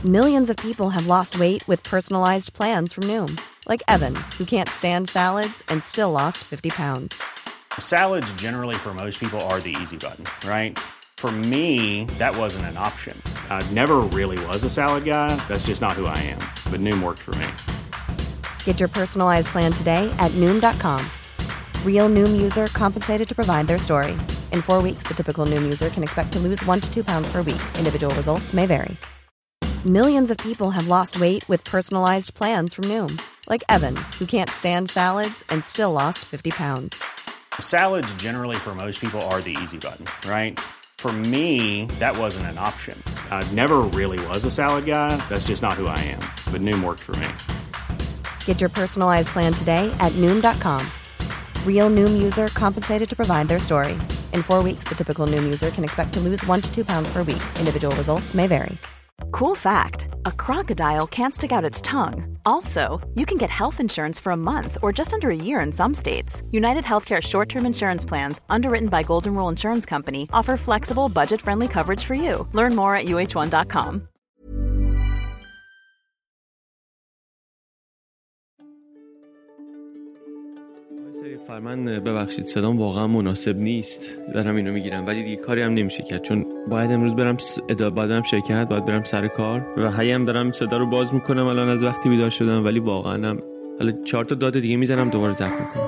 Millions of people have lost weight with personalized plans from Noom. Like Evan, who can't stand salads and still lost 50 pounds. Salads generally for most people are the easy button, right? For me, that wasn't an option. I never really was a salad guy. That's just not who I am. But Noom worked for me. Get your personalized plan today at Noom.com. Real Noom user compensated to provide their story. In 4 weeks, the typical Noom user can expect to lose 1 to 2 pounds per week. Individual results may vary. Millions of people have lost weight with personalized plans from Noom. Like Evan, who can't stand salads and still lost 50 pounds. Salads generally for most people are the easy button, right? For me, that wasn't an option. I never really was a salad guy. That's just not who I am. But Noom worked for me. Get your personalized plan today at Noom.com. Real Noom user compensated to provide their story. In 4 weeks, the typical Noom user can expect to lose 1 to 2 pounds per week. Individual results may vary. Cool fact, a crocodile can't stick out its tongue. Also, you can get health insurance for a month or just under a year in some states. United Healthcare short-term insurance plans, underwritten by Golden Rule Insurance Company, offer flexible, budget-friendly coverage for you. Learn more at uh1.com. من ببخشید صدام واقعا مناسب نیست، دارم اینو میگیرم، ولی دیگه کاری هم نمیشه کرد چون باید امروز برم شرکت، باید برم سر کار و هیم دارم صدا رو باز میکنم الان از وقتی بیدار شدم، ولی واقعا هم حالا 4 تا داد دیگه میزنم دوباره ضبط میکنم.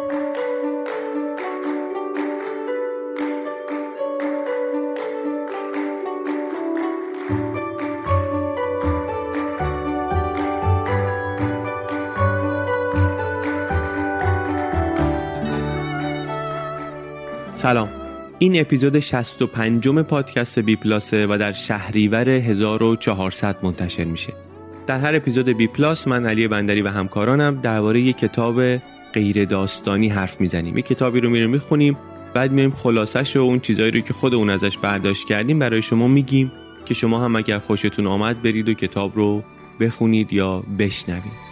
سلام، این اپیزود 65 پادکست بی پلاسه و در شهریور 1400 منتشر میشه. در هر اپیزود بی پلاس من علی بندری و همکارانم درباره یک کتاب غیر داستانی حرف میزنیم. یک کتابی رو میریم میخونیم، بعد میایم خلاصش و اون چیزایی رو که خودمون ازش برداشت کردیم برای شما میگیم که شما هم اگر خوشتون آمد برید و کتاب رو بخونید یا بشنوید.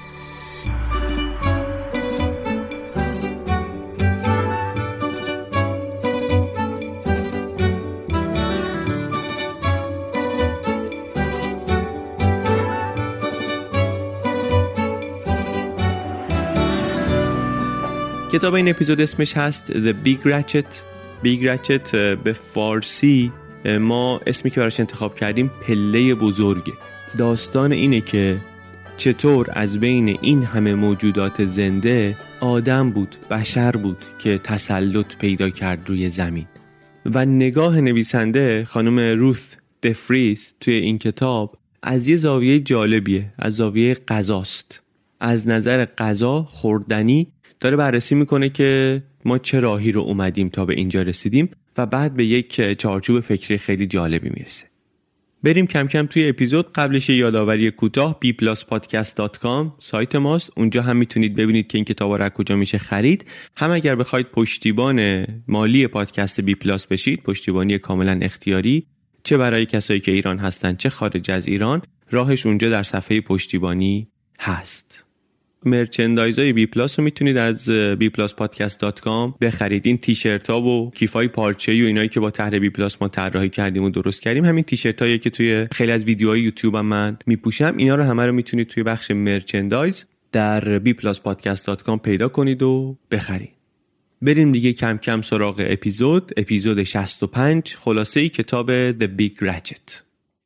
کتاب این اپیزود اسمش هست The Big Ratchet. Big Ratchet به فارسی ما اسمی که براش انتخاب کردیم پله بزرگه. داستان اینه که چطور از بین این همه موجودات زنده آدم بود، بشر بود که تسلط پیدا کرد روی زمین. و نگاه نویسنده خانم روث دفریس توی این کتاب از یه زاویه جالبیه، از زاویه غذاست. از نظر غذا خوردنی داره بررسی میکنه که ما چه راهی رو اومدیم تا به اینجا رسیدیم و بعد به یک چارچوب فکری خیلی جالبی میرسه. بریم کم کم توی اپیزود. قبلش یه یادآوری کوتاه، bpluspodcast.com سایت ماست. اونجا هم میتونید ببینید که این کتابا رو کجا میشه خرید. هم اگر بخواید پشتیبان مالی پادکست بی پلاس بشید، پشتیبانی کاملا اختیاری، چه برای کسایی که ایران هستن چه خارج از ایران، راهش اونجا در صفحه پشتیبانی هست. مرچندایزای بی پلاس رو میتونید از bpluspodcast.com بخرید. این تیشرت ها و کیفای پارچه‌ای و اینایی که با طرح بی پلاس ما طراحی کردیم و درست کردیم، همین تیشرت هایی که توی خیلی از ویدیوهای یوتیوب هم من میپوشم، اینا رو همه رو میتونید توی بخش مرچندایز در bpluspodcast.com پیدا کنید و بخرید. بریم دیگه کم کم سراغ اپیزود 65، خلاصه کتاب The Big Ratchet.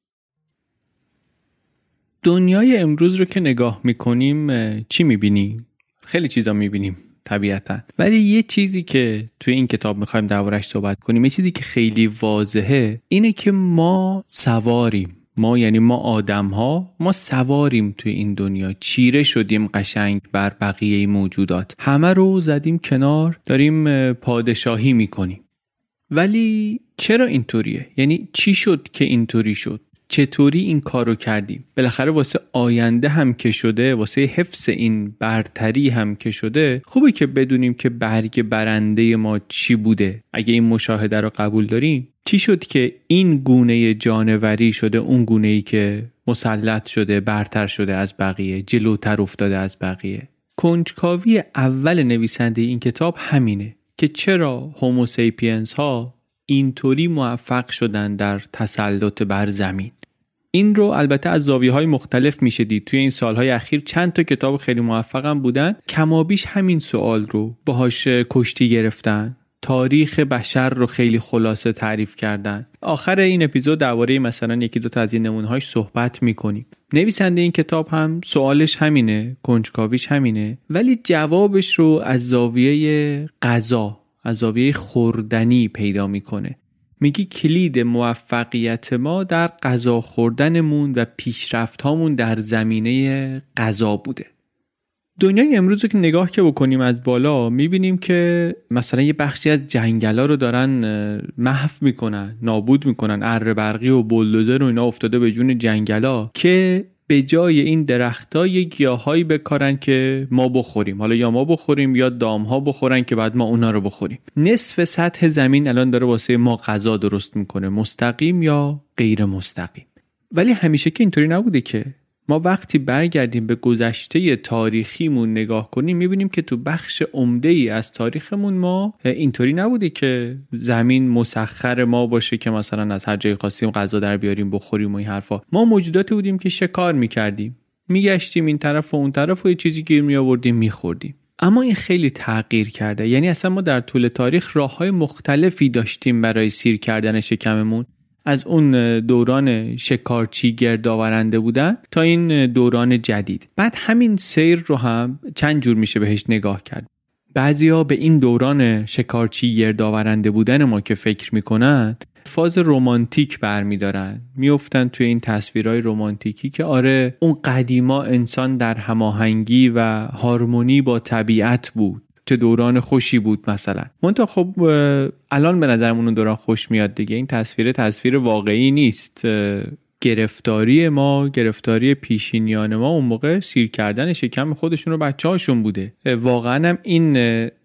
دنیای امروز رو که نگاه میکنیم چی میبینیم؟ خیلی چیزا میبینیم طبیعتا، ولی یه چیزی که توی این کتاب میخوایم دربارش صحبت کنیم، یه چیزی که خیلی واضحه، اینه که ما سواریم. ما یعنی ما آدم ها، ما سواریم توی این دنیا، چیره شدیم قشنگ بر بقیه موجودات، همه رو زدیم کنار، داریم پادشاهی میکنیم. ولی چرا اینطوریه؟ یعنی چی شد که اینطوری شد؟ چطوری این کارو کردیم؟ بالاخره واسه آینده هم که شده، واسه حفظ این برتری هم که شده، خوبه که بدونیم که برگ برنده ما چی بوده. اگه این مشاهده رو قبول داریم، چی شد که این گونه جانوری شده اون گونه‌ای که مسلط شده، برتر شده از بقیه، جلوتر افتاده از بقیه؟ کنجکاوی اول نویسنده این کتاب همینه که چرا هوموسیپینز ها اینطوری موفق شدن در تسلط بر زمین. این رو البته از زاویه‌های مختلف میشه دید. توی این سالهای اخیر چند تا کتاب خیلی موفقم بودن کمابیش همین سوال رو باهاش کشتی گرفتن، تاریخ بشر رو خیلی خلاصه تعریف کردن. آخر این اپیزود درباره مثلا یکی دو تا از این نمونه‌هاش صحبت میکنیم. نویسنده این کتاب هم سوالش همینه، کنجکاویش همینه، ولی جوابش رو از زاویه غذا، از زاویه خوردنی پیدا میکنه. میگی کلید موفقیت ما در غذا خوردنمون و پیشرفت‌هامون در زمینه غذا بوده. دنیای امروز رو که نگاه که بکنیم از بالا میبینیم که مثلا یه بخشی از جنگلا رو دارن محو میکنن، نابود میکنن، اره برقی و بولدوزر و اینا افتاده به جون جنگلا که به جای این درخت‌ها یه گیاهایی بکارن که ما بخوریم، حالا یا ما بخوریم یا دام‌ها بخورن که بعد ما اونا رو بخوریم. نصف سطح زمین الان داره واسه ما غذا درست میکنه، مستقیم یا غیر مستقیم. ولی همیشه که اینطوری نبوده که. ما وقتی برگردیم به گذشته تاریخیمون نگاه کنیم میبینیم که تو بخش عمده‌ای از تاریخمون ما اینطوری نبوده که زمین مسخر ما باشه که مثلا از هر جای خواستیم غذا در بیاریم بخوریم و این حرفا. ما موجوداتی بودیم که شکار میکردیم، میگشتیم این طرف و اون طرف و یه چیزی گیر میآوردیم میخوردیم. اما این خیلی تغییر کرده. یعنی اصلا ما در طول تاریخ راه‌های مختلفی داشتیم برای سیر کردن شکممون، از اون دوران شکارچی گردآورنده بودن تا این دوران جدید. بعد همین سیر رو هم چند جور میشه بهش نگاه کرد. بعضیا به این دوران شکارچی گردآورنده بودن ما که فکر میکنن فاز رمانتیک برمیدارن، میافتن توی این تصویرهای رمانتیکی که آره اون قدیما انسان در هماهنگی و هارمونی با طبیعت بود، چه دوران خوشی بود مثلا. منتها خب الان به نظرمون اون دوران خوش میاد دیگه. این تصویر واقعی نیست. گرفتاری پیشینیان ما اون موقع سیر کردن شکم خودشون رو بچه‌هاشون بوده. واقعا هم این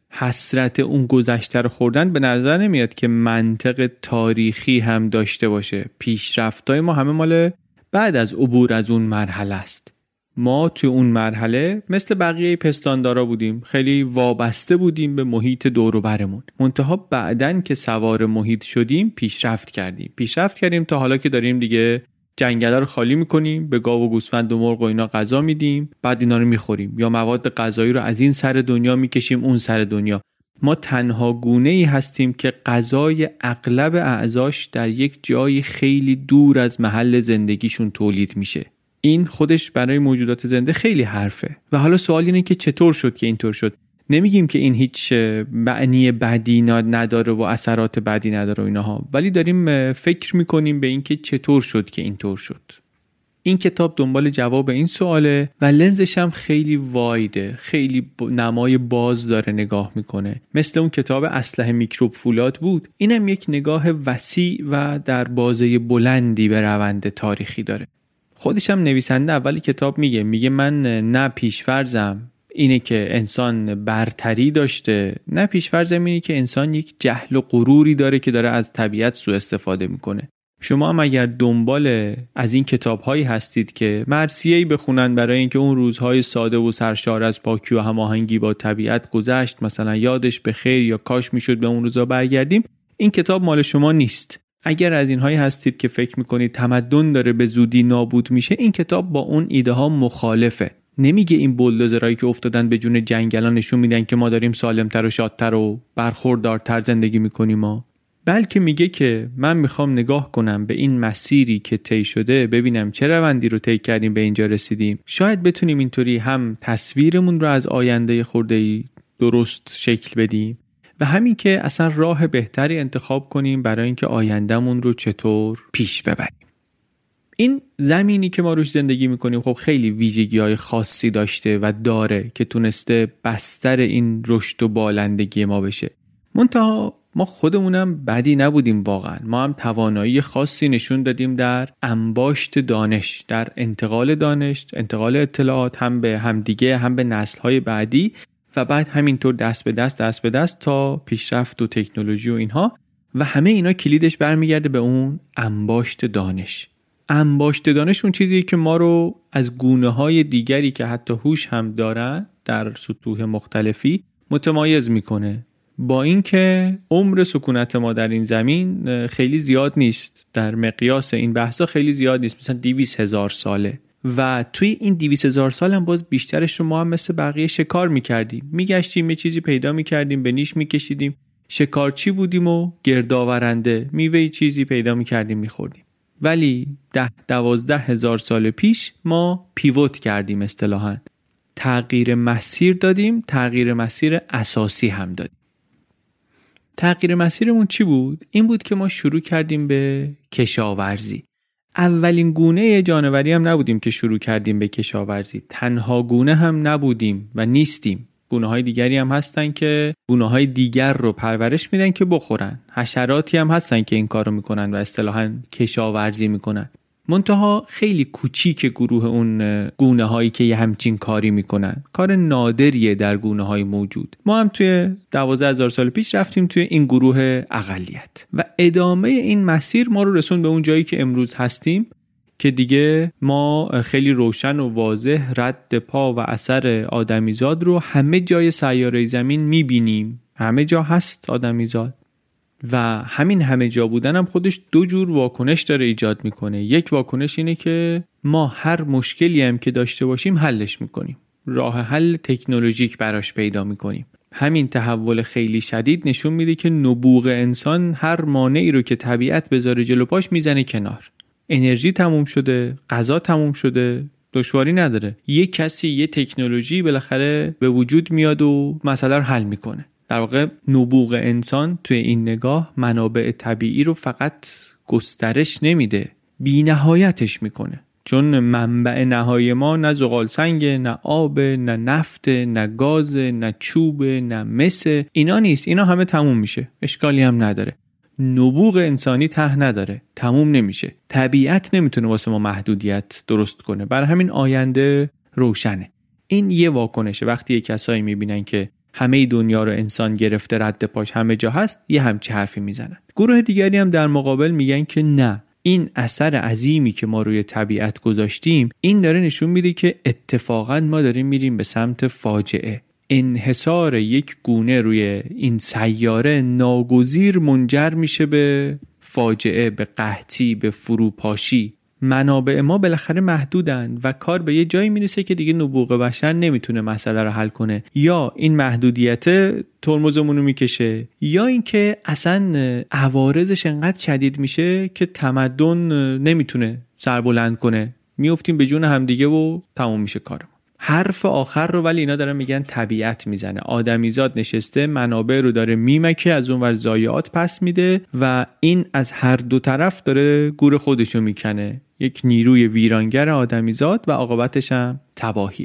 حسرت اون گذشته رو خوردن به نظر نمیاد که منطق تاریخی هم داشته باشه. پیشرفتای ما همه مال بعد از عبور از اون مرحله است. ما توی اون مرحله مثل بقیه پستاندارا بودیم، خیلی وابسته بودیم به محیط دور و برمون. منتها بعدن که سوار محیط شدیم پیشرفت کردیم تا حالا که داریم دیگه جنگلا رو خالی میکنیم، به گاو و گوسفند و مرغ و اینا غذا میدیم، بعد اینا رو میخوریم یا مواد غذایی رو از این سر دنیا میکشیم اون سر دنیا. ما تنها گونه‌ای هستیم که غذای اغلب اعضاش در یک جای خیلی دور از محل زندگیشون تولید میشه. این خودش برای موجودات زنده خیلی حرفه. و حالا سوال اینه که چطور شد که اینطور شد. نمیگیم که این هیچ معنی بدی نداره و اثرات بدی نداره و اینها، ولی داریم فکر میکنیم به این که چطور شد که اینطور شد. این کتاب دنبال جواب این سواله و لنزش هم خیلی وایده، خیلی نمای باز داره نگاه میکنه. مثل اون کتاب اسلحه میکروب فولاد بود، اینم یک نگاه وسیع و در بازه بلندی به روند تاریخی داره. خودش هم نویسنده اولی کتاب میگه من نه پیشفرضم اینه که انسان برتری داشته، نه پیشفرضم اینه که انسان یک جهل و غروری داره که داره از طبیعت سوء استفاده میکنه. شما هم اگر دنبال از این کتاب‌هایی هستید که مرثیه‌ای بخونن برای اینکه اون روزهای ساده و سرشار از پاکی و هماهنگی با طبیعت گذشت، مثلا یادش به خیر یا کاش میشد به اون روزا برگردیم، این کتاب مال شما نیست. اگر از اینهایی هستید که فکر میکنید تمدن داره به زودی نابود میشه، این کتاب با اون ایده ها مخالفه. نمیگه این بولدوزرایی که افتادن به جون جنگلا نشون میدن که ما داریم سالمتر و شادتر و برخوردارتر زندگی میکنیم ما، بلکه میگه که من میخوام نگاه کنم به این مسیری که طی شده، ببینم چه روندی رو طی کردیم به اینجا رسیدیم. شاید بتونیم اینطوری هم تصویرمون رو از آینده خورده‌ای درست شکل بدیم و همین که اصلا راه بهتری انتخاب کنیم برای اینکه آیندهمون رو چطور پیش ببریم. این زمینی که ما روش زندگی میکنیم خب خیلی ویژگی‌های خاصی داشته و داره که تونسته بستر این رشد و بالندگی ما بشه. منتها ما خودمونم بدی نبودیم واقعا. ما هم توانایی خاصی نشون دادیم در انباشت دانش، در انتقال دانش، انتقال اطلاعات، هم به همدیگه هم به نسل‌های بعدی و بعد همینطور دست به دست تا پیشرفت و تکنولوژی و اینها. و همه اینا کلیدش برمیگرده به اون انباشت دانش. انباشت دانش اون چیزی که ما رو از گونه‌های دیگری که حتی هوش هم دارن در سطوح مختلفی متمایز میکنه. با اینکه عمر سکونت ما در این زمین خیلی زیاد نیست، در مقیاس این بحثا خیلی زیاد نیست، مثلا 200,000 ساله و توی این 200,000 سال هم باز بیشترش رو ما هم مثل بقیه شکار میکردیم، میگشتیم یه چیزی پیدا میکردیم، به نیش میکشیدیم، شکارچی بودیم و گردآورنده، میوه چیزی پیدا میکردیم میخوردیم. ولی 10-12,000 سال پیش ما پیوت کردیم، اصطلاحاً تغییر مسیر دادیم، تغییر مسیر اساسی هم دادیم. تغییر مسیرمون چی بود؟ این بود که ما شروع کردیم به کشاورزی. اولین گونه جانوری هم نبودیم که شروع کردیم به کشاورزی، تنها گونه هم نبودیم و نیستیم. گونه‌های دیگری هم هستن که گونه‌های دیگر رو پرورش میدن که بخورن. حشراتی هم هستن که این کارو میکنن و اصطلاحاً کشاورزی میکنن. منتها خیلی کوچیک گروه اون گونه‌هایی که یه همچین کاری میکنن. کار نادریه در گونه‌های موجود. ما هم توی 12,000 سال پیش رفتیم توی این گروه اقلیت و ادامه این مسیر ما رو رسون به اون جایی که امروز هستیم که دیگه ما خیلی روشن و واضح رد پا و اثر آدمیزاد رو همه جای سیاره زمین میبینیم. همه جا هست آدمیزاد و همین همه جا بودن هم خودش دو جور واکنش داره ایجاد میکنه. یک واکنش اینه که ما هر مشکلی هم که داشته باشیم حلش میکنیم، راه حل تکنولوژیک براش پیدا میکنیم. همین تحول خیلی شدید نشون میده که نبوغ انسان هر مانعی رو که طبیعت بذاره جلو پاش میزنه کنار. انرژی تموم شده، غذا تموم شده، دشواری نداره. یه کسی یه تکنولوژی بالاخره به وجود میاد و مسئله رو حل میکنه. در واقع نبوغ انسان توی این نگاه منابع طبیعی رو فقط گسترش نمیده، بی نهایتش میکنه. چون منبع نهایی ما نه زغال سنگ، نه آب، نه نفت، نه گاز، نه چوب، نه مس، اینا نیست. اینا همه تموم میشه، اشکالی هم نداره. نبوغ انسانی ته نداره، تموم نمیشه. طبیعت نمیتونه واسه ما محدودیت درست کنه، برای همین آینده روشنه. این یه واکنشه. وقتی یه کسایی میبینن که همه دنیا رو انسان گرفته، رد پاش همه جا هست، یه همچی حرفی میزنن. گروه دیگری هم در مقابل میگن که نه، این اثر عظیمی که ما روی طبیعت گذاشتیم این داره نشون میده که اتفاقا ما داریم میریم به سمت فاجعه. انحصار یک گونه روی این سیاره ناگزیر منجر میشه به فاجعه، به قحطی، به فروپاشی. منابع ما بالاخره محدودن و کار به یه جایی میرسه که دیگه نبوغ بشر نمیتونه مسئله رو حل کنه. یا این محدودیت ترمزمون رو میکشه، یا اینکه اصلا عوارضش انقدر شدید میشه که تمدن نمیتونه سربلند کنه، میافتیم به جون همدیگه و تموم میشه کارمون. حرف آخر رو ولی اینا دارن میگن طبیعت میزنه. آدمیزاد نشسته منابع رو داره میمکه، از اون ور ضایعات پس میده و این از هر دو طرف داره گور خودشو میکنه. یک نیروی ویرانگر آدمیزاد و عاقبتش هم تباهیه.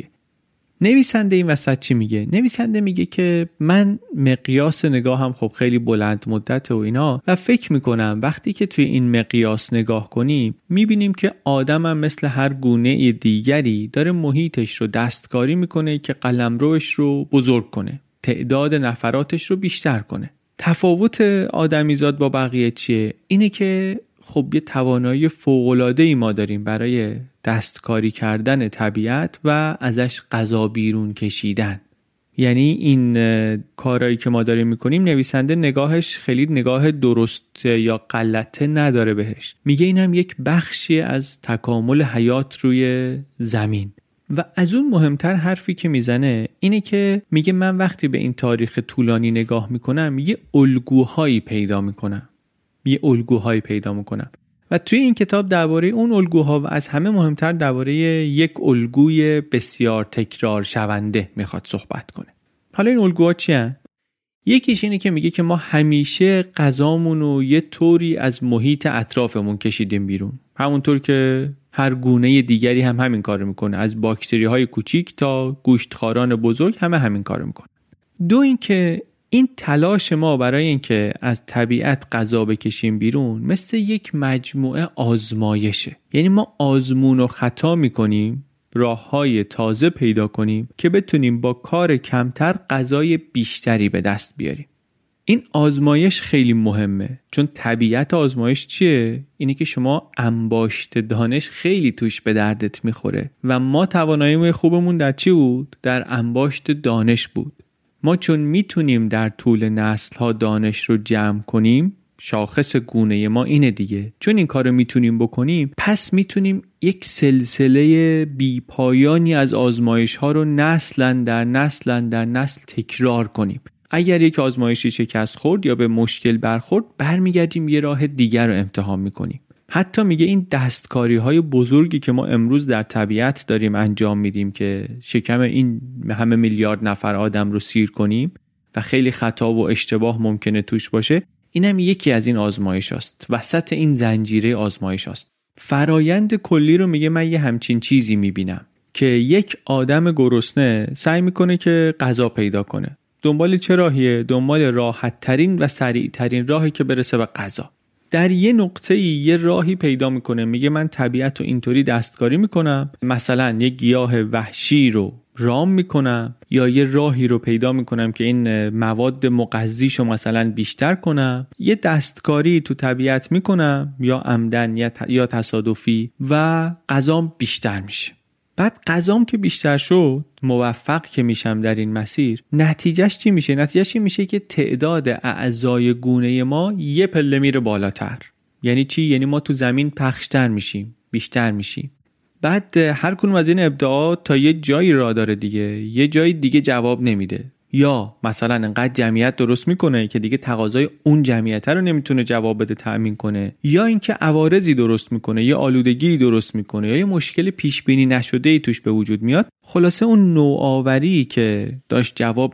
نویسنده این وسط چی میگه؟ نویسنده میگه که من مقیاس نگاهم خب خیلی بلند مدت و اینا و فکر میکنم وقتی که توی این مقیاس نگاه کنیم میبینیم که آدم هم مثل هر گونه دیگری داره محیطش رو دستکاری میکنه که قلمروش رو بزرگ کنه، تعداد نفراتش رو بیشتر کنه. تفاوت آدمیزاد با بقیه چیه؟ اینه که خب یه توانایی فوق‌العاده‌ای ما داریم برای دستکاری کردن طبیعت و ازش غذا بیرون کشیدن. یعنی این کارهایی که ما داریم میکنیم نویسنده نگاهش خیلی نگاه درست یا غلطه نداره بهش. میگه اینم یک بخشی از تکامل حیات روی زمین. و از اون مهمتر حرفی که میزنه اینه که میگه من وقتی به این تاریخ طولانی نگاه میکنم یه الگوهایی پیدا میکنم. و توی این کتاب درباره اون الگوها و از همه مهمتر درباره یک الگوی بسیار تکرار شونده میخواد صحبت کنه. حالا این الگوها چی هست؟ یکیش اینه که میگه که ما همیشه غذامون رو یه طوری از محیط اطرافمون کشیدیم بیرون، همونطور که هر گونه دیگری هم همین کارو میکنه، از باکتری های کوچیک تا گوشتخواران بزرگ همه همین کارو میکنه. دو این که این تلاش ما برای اینکه از طبیعت غذا بکشیم بیرون مثل یک مجموعه آزمایشه. یعنی ما آزمون و خطا میکنیم، راههای تازه پیدا کنیم که بتونیم با کار کمتر غذای بیشتری به دست بیاریم. این آزمایش خیلی مهمه، چون طبیعت آزمایش چیه؟ اینه که شما انباشت دانش خیلی توش به دردت میخوره و ما توانایی خوبمون در چی بود؟ در انباشت دانش بود. ما چون میتونیم در طول نسل‌ها دانش رو جمع کنیم، شاخص گونه ما اینه دیگه، چون این کار رو میتونیم بکنیم، پس میتونیم یک سلسله بی پایانی از آزمایش ها رو نسل در نسل تکرار کنیم. اگر یک آزمایشی شکست خورد یا به مشکل برخورد، برمیگردیم یه راه دیگر رو امتحان میکنیم. حتی میگه این دستکاری های بزرگی که ما امروز در طبیعت داریم انجام میدیم که شکم این همه میلیارد نفر آدم رو سیر کنیم و خیلی خطا و اشتباه ممکنه توش باشه، اینم یکی از این آزمایش است. وسط این زنجیره آزمایش است. فرایند کلی رو میگه من یه همچین چیزی میبینم که یک آدم گرسنه سعی میکنه که غذا پیدا کنه. دنبال چه راهیه؟ دنبال راحت ترین و سریع ترین راهی که برسه به غذا. در یه نقطه‌ای یه راهی پیدا میکنه، میگه من طبیعت رو اینطوری دستکاری میکنم، مثلا یه گیاه وحشی رو رام میکنم یا یه راهی رو پیدا میکنم که این مواد مغذیشو مثلا بیشتر کنم، یه دستکاری تو طبیعت میکنم یا عمدن یا تصادفی و غذام بیشتر میشه. بعد غذام که بیشتر شد، موفق که میشم در این مسیر، نتیجهش چی میشه؟ نتیجهش این میشه که تعداد اعضای گونه ما یه پله میره بالاتر. یعنی چی؟ یعنی ما تو زمین پخشتر میشیم، بیشتر میشیم. بعد هر کدوم از این ابداعات تا یه جایی راه داره دیگه، یه جای دیگه جواب نمیده، یا مثلا انقدر جمعیت درست میکنه که دیگه تقاضای اون جمعیت رو نمیتونه جواب بده، تأمین کنه، یا اینکه عوارضی درست میکنه، یا آلودگی درست میکنه، یا یه مشکل پیش بینی نشده ای توش به وجود میاد. خلاصه اون نوآوری که داشت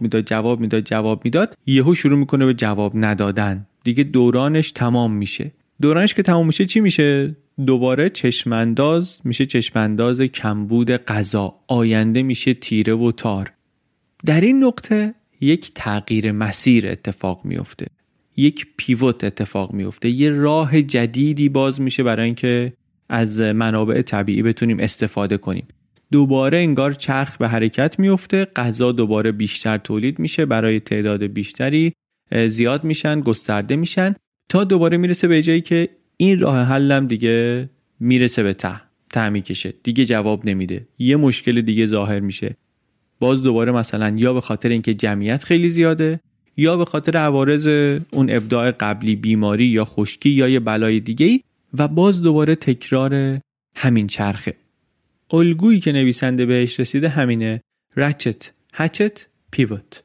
جواب میداد یهو شروع میکنه به جواب ندادن. دیگه دورانش تمام میشه. دورانش که تمام میشه چی میشه؟ دوباره چشمانداز میشه، چشمانداز کمبود غذا. آینده میشه تیره و تار. در این نقطه یک تغییر مسیر اتفاق میفته، یک پیوت اتفاق میفته، یه راه جدیدی باز میشه برای اینکه از منابع طبیعی بتونیم استفاده کنیم. دوباره انگار چرخ به حرکت میفته، غذا دوباره بیشتر تولید میشه، برای تعداد بیشتری زیاد میشن، گسترده میشن، تا دوباره میرسه به جایی که این راه حلم دیگه میرسه به ته میکشه، دیگه جواب نمیده، یه مشکل دیگه ظاهر میشه. باز دوباره مثلا یا به خاطر اینکه جمعیت خیلی زیاده، یا به خاطر عوارض اون ابداع قبلی، بیماری یا خشکی یا یه بلای دیگه‌ای، و باز دوباره تکرار همین چرخه. الگویی که نویسنده بهش رسیده همینه: رچت، هچت، پیوت.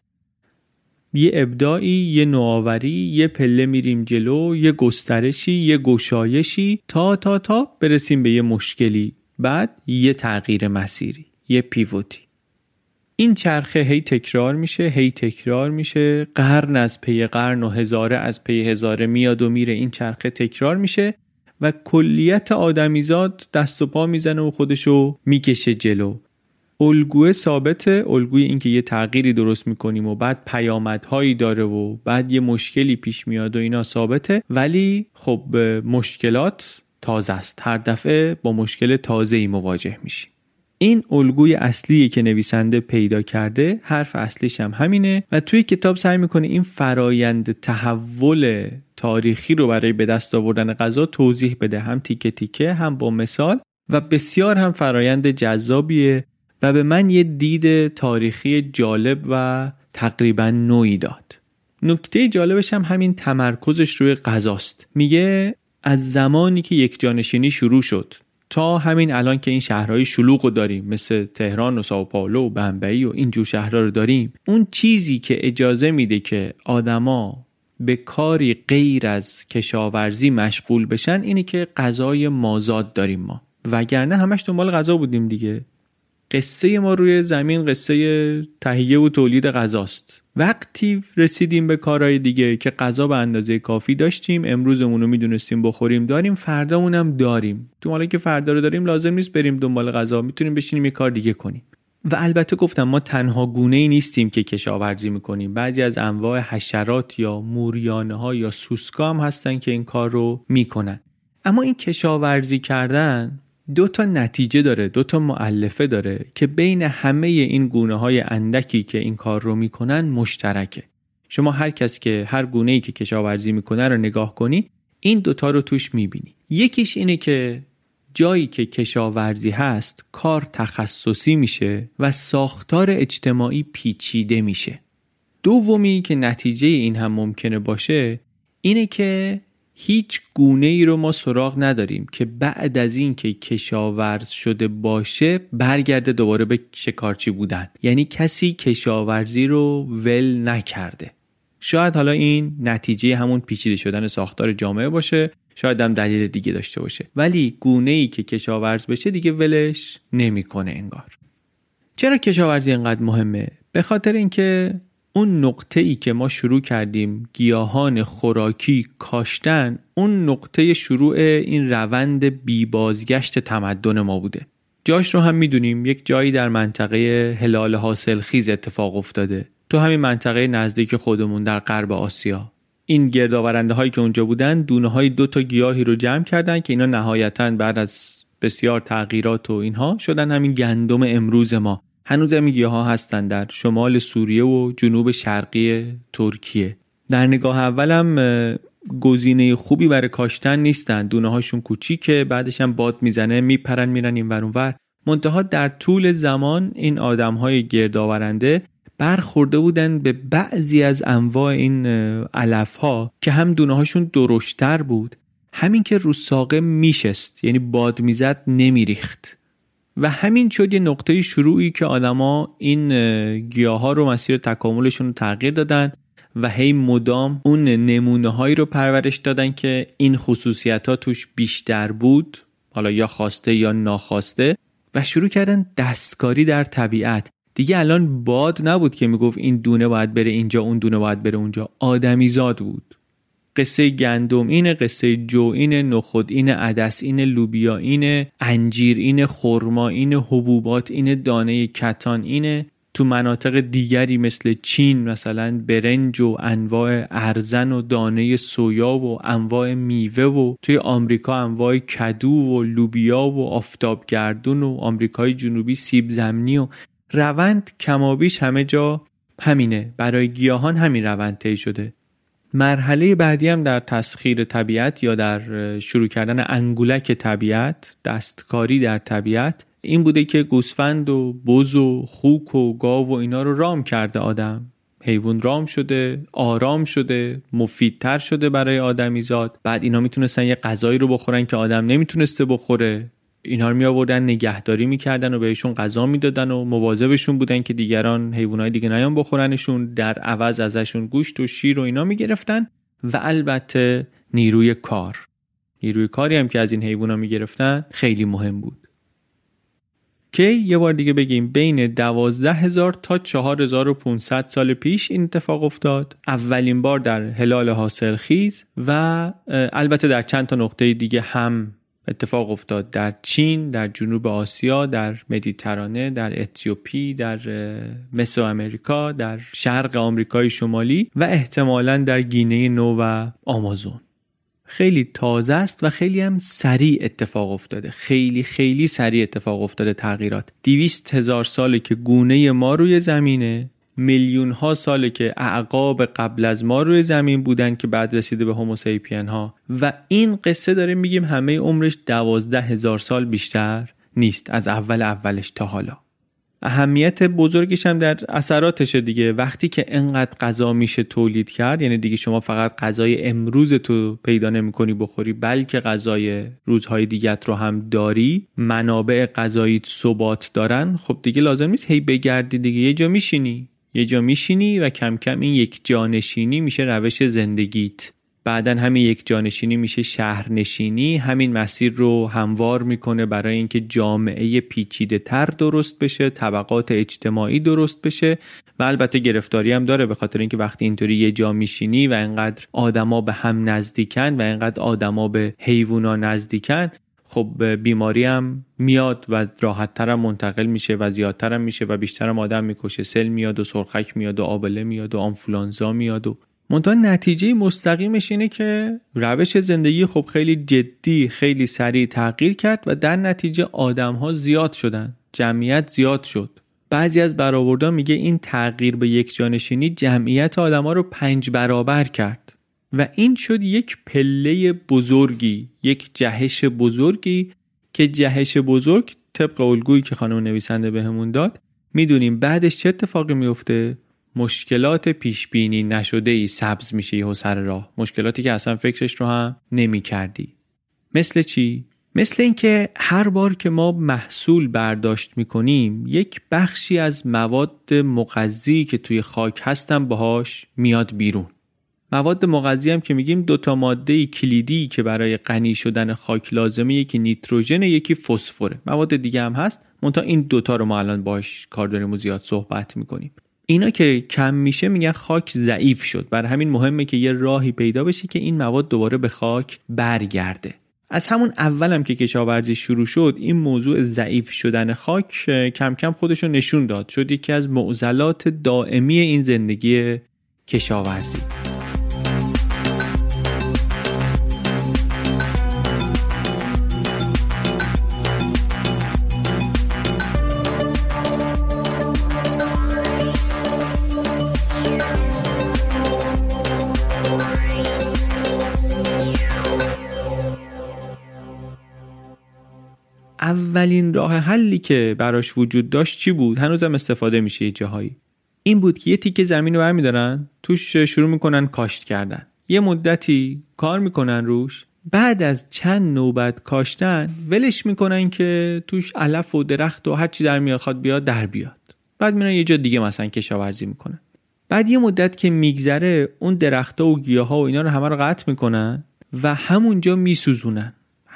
یه ابداعی، یه نوآوری، یه پله میریم جلو، یه گسترشی، یه گشایشی، تا برسیم به یه مشکلی، بعد یه تغییر مسیری، یه پیوتی. این چرخه هی تکرار میشه، قرن از پی قرن و هزاره از پی هزاره میاد و میره، این چرخه تکرار میشه و کلیت آدمیزاد دست و پا میزنه و خودشو میکشه جلو. الگوی ثابته، الگوی این که یه تغییری درست میکنیم و بعد پیامدهایی داره و بعد یه مشکلی پیش میاد و اینا ثابته، ولی خب مشکلات تازه است، هر دفعه با مشکل تازه‌ای مواجه میشیم. این الگوی اصلیه که نویسنده پیدا کرده، حرف اصلیش هم همینه و توی کتاب سعی میکنه این فرایند تحول تاریخی رو برای به دست آوردن غذا توضیح بده، هم تیکه تیکه، هم با مثال، و بسیار هم فرایند جذابیه و به من یه دید تاریخی جالب و تقریبا نوعی داد. نکته جالبش هم همین تمرکزش روی غذاست. میگه از زمانی که یک جانشینی شروع شد تا همین الان که این شهرهای شلوغ رو داریم، مثل تهران و سائوپائولو و بمبئی و اینجور شهرها رو داریم، اون چیزی که اجازه میده که آدما به کاری غیر از کشاورزی مشغول بشن اینه که غذای مازاد داریم ما، وگرنه همش دنبال غذا بودیم دیگه. قصه ما روی زمین قصه تهیه و تولید غذاست. وقتی رسیدیم به کارهای دیگه که غذا به اندازه کافی داشتیم، امروزمون رو میدونستیم بخوریم، داریم، فردامون هم داریم، تو حالا که فردا رو داریم لازم نیست بریم دنبال غذا، میتونیم بشینیم یه کار دیگه کنیم. و البته گفتم ما تنها گونه‌ای نیستیم که کشاورزی میکنیم، بعضی از انواع حشرات یا موریانه‌ها یا سوسکا هم هستن که این کار رو میکنن. اما این کشاورزی کردن دو تا نتیجه داره، دو تا مؤلفه داره که بین همه این گونه‌های اندکی که این کار رو میکنن مشترکه. شما هر کس که هر گونه‌ای که کشاورزی میکنه رو نگاه کنی، این دوتا رو توش میبینی. یکیش اینه که جایی که کشاورزی هست کار تخصصی میشه و ساختار اجتماعی پیچیده میشه. دومی که نتیجه این هم ممکنه باشه اینه که هیچ گونه ای رو ما سراغ نداریم که بعد از این که کشاورز شده باشه برگرده دوباره به شکارچی بودن. یعنی کسی کشاورزی رو ول نکرده. شاید حالا این نتیجه همون پیچیده شدن ساختار جامعه باشه، شاید هم دلیل دیگه داشته باشه، ولی گونه ای که کشاورز بشه دیگه ولش نمیکنه انگار. چرا کشاورزی اینقدر مهمه؟ به خاطر اینکه اون نقطه ای که ما شروع کردیم گیاهان خوراکی کاشتن، اون نقطه شروع این روند بی بازگشت تمدن ما بوده. جاش رو هم میدونیم، یک جایی در منطقه هلال حاصلخیز اتفاق افتاده، تو همین منطقه نزدیک خودمون در غرب آسیا. این گردآورنده هایی که اونجا بودن دونه های 2 گیاهی رو جمع کردن که اینا نهایتاً بعد از بسیار تغییرات و اینها شدن همین گندم امروز ما. هنوز هم گیاه ها هستن در شمال سوریه و جنوب شرقی ترکیه. در نگاه اولم گزینه خوبی برای کاشتن نیستن، دونه هاشون کوچیکه، بعدش هم باد میزنه میپرن میرن این ور اون ور. منتها در طول زمان این آدم های گردآورنده برخورده بودن به بعضی از انواع این علف ها که هم دونه هاشون درشتر بود، همین که رو ساقه میشست، یعنی باد میزد نمیریخت. و همین شد یه نقطه شروعی که آدما این گیاه ها رو مسیر تکاملشون رو تغییر دادن و هی مدام اون نمونه هایی رو پرورش دادن که این خصوصیت ها توش بیشتر بود، حالا یا خواسته یا ناخواسته، و شروع کردن دستکاری در طبیعت. دیگه الان باد نبود که میگفت این دونه باید بره اینجا، اون دونه باید بره اونجا. آدمیزاد بود. قصه گندم اینه، قصه جو اینه، نخود اینه، عدس اینه، لوبیا اینه، انجیر اینه، خرما اینه، حبوبات اینه، دانه کتان اینه. تو مناطق دیگری مثل چین مثلا برنج و انواع ارزن و دانه سویا و انواع میوه، و توی آمریکا انواع کدو و لوبیا و آفتابگردون و آمریکای جنوبی سیب زمینی. و روند کمابیش همه جا همینه. برای گیاهان همین روند طی شده. مرحله بعدی هم در تسخیر طبیعت یا در شروع کردن انگولک طبیعت، دستکاری در طبیعت، این بوده که گوسفند و بز و خوک و گاو و اینا رو رام کرده آدم. حیوان رام شده، آرام شده، مفیدتر شده برای آدمیزاد. بعد اینا میتونستن یه غذایی رو بخورن که آدم نمیتونسته بخوره. اینا رو می آوردن نگهداری میکردن و بهشون غذا میدادن و مواظبشون بودن که دیگران حیوانات دیگه نیان بخورنشون. در عوض ازشون گوشت و شیر و اینا میگرفتن و البته نیروی کاری هم که از این حیونا میگرفتن خیلی مهم بود. که یه بار دیگه بگیم بین 12,000 تا 4,500 سال پیش این اتفاق افتاد. اولین بار در هلال حاصلخیز و البته در چند تا نقطه دیگه هم اتفاق افتاد، در چین، در جنوب آسیا، در مدیترانه، در اتیوپی، در مسوآمریکا، در شرق آمریکای شمالی و احتمالاً در گینه نو و آمازون. خیلی تازه است و خیلی هم سریع اتفاق افتاده. خیلی سریع اتفاق افتاده تغییرات. 200,000 ساله که گونه ما روی زمینه، میلیون ها ساله که اعقاب قبل از ما روی زمین بودن که بعد رسیده به هوموسیپین ها، و این قصه داره میگیم همه عمرش 12,000 سال بیشتر نیست از اولش تا حالا. اهمیت بزرگش هم در اثراتشه دیگه. وقتی که انقدر غذا میشه تولید کرد، یعنی دیگه شما فقط غذای امروز تو پیدا نمی‌کنی بخوری، بلکه غذای روزهای دیگت رو هم داری، منابع غذایی ثبات دارن، خب دیگه لازم نیست هی بگردی دیگه. یه جا میشینی و کم کم این یک جانشینی میشه روش زندگیت. بعدن همین یک جانشینی میشه شهرنشینی. همین مسیر رو هموار میکنه برای اینکه جامعه پیچیده تر درست بشه، طبقات اجتماعی درست بشه، و البته گرفتاری هم داره، به خاطر اینکه وقتی اینطوری یه جا میشینی و اینقدر آدما به هم نزدیکن و اینقدر آدما به حیوونا نزدیکن، خب بیماری هم میاد و راحت تر هم منتقل میشه و زیادتر هم میشه و بیشتر هم آدم میکشه. سل میاد و سرخک میاد و آبله میاد و آنفولانزا میاد و منتها نتیجه مستقیمش اینه که روش زندگی خب خیلی جدی، خیلی سریع تغییر کرد و در نتیجه آدم‌ها زیاد شدن، جمعیت زیاد شد. بعضی از برآوردها میگه این تغییر به یک جانشینی جمعیت آدم‌ها رو 5 برابر کرد و این شد یک پله بزرگی، یک جهش بزرگی که جهش بزرگ طبق الگویی که خانم نویسنده بهمون داد، میدونیم بعدش چه اتفاقی میفته؟ مشکلات پیش بینی نشده‌ای سبز میشه یهو سر راه، مشکلاتی که اصلا فکرش رو هم نمی‌کردی. مثل چی؟ مثل اینکه هر بار که ما محصول برداشت میکنیم یک بخشی از مواد مغذی که توی خاک هستن باهاش میاد بیرون. مواد مغذی هم که میگیم 2 ماده کلیدی که برای غنی شدن خاک لازمه، یکی نیتروژن، یکی فسفره. مواد دیگه هم هست، منتها این 2 رو ما الان باهاش کار داریم و زیاد صحبت میکنیم. اینا که کم میشه میگن خاک ضعیف شد. برای همین مهمه که یه راهی پیدا بشه که این مواد دوباره به خاک برگرده. از همون اولم که کشاورزی شروع شد این موضوع ضعیف شدن خاک کم کم خودشو نشون داد، شد یکی از معضلات دائمی این زندگی کشاورزی. اولین راه حلی که براش وجود داشت چی بود؟ هنوزم استفاده میشه یه جاهایی. این بود که یه تیکه زمین رو برمی‌دارن، توش شروع میکنن کاشت کردن. یه مدتی کار میکنن روش، بعد از چند نوبت کاشتن ولش میکنن که توش علف و درخت و هر چی در میاد بیاد در بیاد. بعد میرن یه جا دیگه مثلا کشاورزی میکنن. بعد یه مدت که میگذره اون درخت‌ها و گیاها و اینا رو همه رو قطع میکنن و همونجا میسوزونن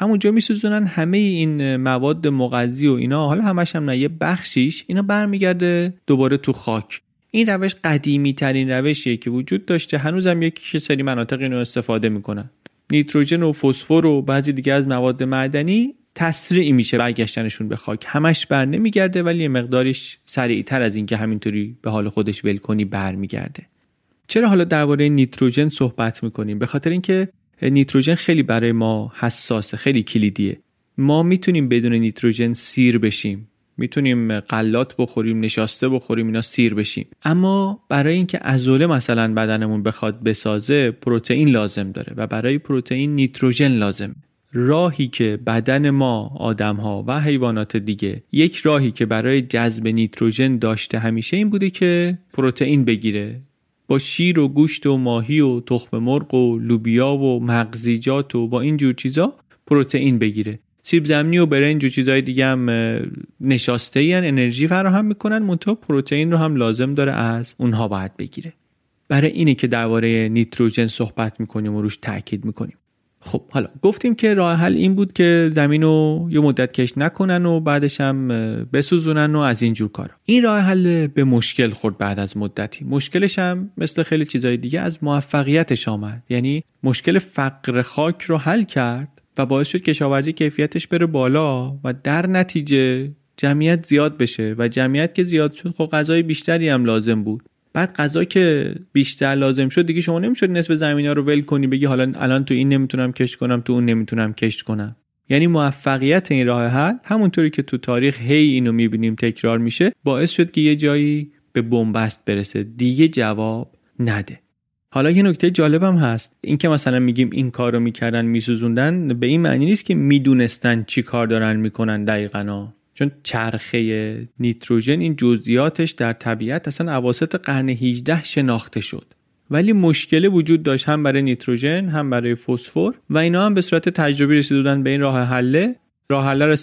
همه این مواد مغذی و اینا، حالا همش هم نه، یه بخشیش اینا برمیگرده دوباره تو خاک. این روش قدیمی ترین روشیه که وجود داشته، هنوزم یک سری مناطق اینو استفاده میکنن. نیتروژن و فسفر و بعضی دیگه از مواد معدنی تسریع میشه برگشتنشون به خاک، همش بر نمیگرده ولی مقدارش سریعتر از این که همینطوری به حال خودش ول کنی برمیگرده. چرا حالا درباره نیتروژن صحبت میکنیم؟ به خاطر اینکه نیتروژن خیلی برای ما حساسه، خیلی کلیدیه. ما میتونیم بدون نیتروژن سیر بشیم، میتونیم غلات بخوریم، نشاسته بخوریم، اینا سیر بشیم. اما برای اینکه عضله مثلا بدنمون بخواد بسازه پروتئین لازم داره و برای پروتئین نیتروژن لازم. راهی که بدن ما، آدم‌ها و حیوانات دیگه، یک راهی که برای جذب نیتروژن داشته همیشه این بوده که پروتئین بگیره. با شیر و گوشت و ماهی و تخم مرغ و لوبیا و مغزیجات و با این جور چیزا پروتئین بگیره. سیب زمینی و برنج و چیزای دیگه هم نشاسته‌ای ان، انرژی فراهم میکنن، منتها پروتئین رو هم لازم داره از اونها باید بگیره. برای اینه که درباره نیتروژن صحبت میکنیم و روش تاکید میکنیم. خب حالا گفتیم که راه حل این بود که زمینو یه مدت کش نکنن و بعدش هم بسوزونن و از این جور کارا. این راه حل به مشکل خورد بعد از مدتی. مشکلش هم مثل خیلی چیزای دیگه از موفقیتش آمد. یعنی مشکل فقر خاک رو حل کرد و باعث شد کشاورزی کیفیتش بره بالا و در نتیجه جمعیت زیاد بشه و جمعیت که زیاد شد خب غذای بیشتری هم لازم بود. بعد غذا که بیشتر لازم شد دیگه شما نمیشد نصف زمینا رو ول کنی بگی حالا الان تو این نمیتونم کشت کنم تو اون نمیتونم کشت کنم. یعنی موفقیت این راه حل همونطوری که تو تاریخ هی اینو میبینیم تکرار میشه باعث شد که یه جایی به بنبست برسه، دیگه جواب نده. حالا یه نکته جالبم هست، این که مثلا میگیم این کارو میکردن میسوزوندن به این معنی نیست که میدونستن چی کار دارن میکنن دقیقاً، چون چرخه نیتروژن این جزئیاتش در طبیعت اصلا اواسط قرن 18 شناخته شد، ولی مشکل وجود داشت هم برای نیتروژن هم برای فسفر و اینا هم به صورت تجربی رسیدن به این راه حل رو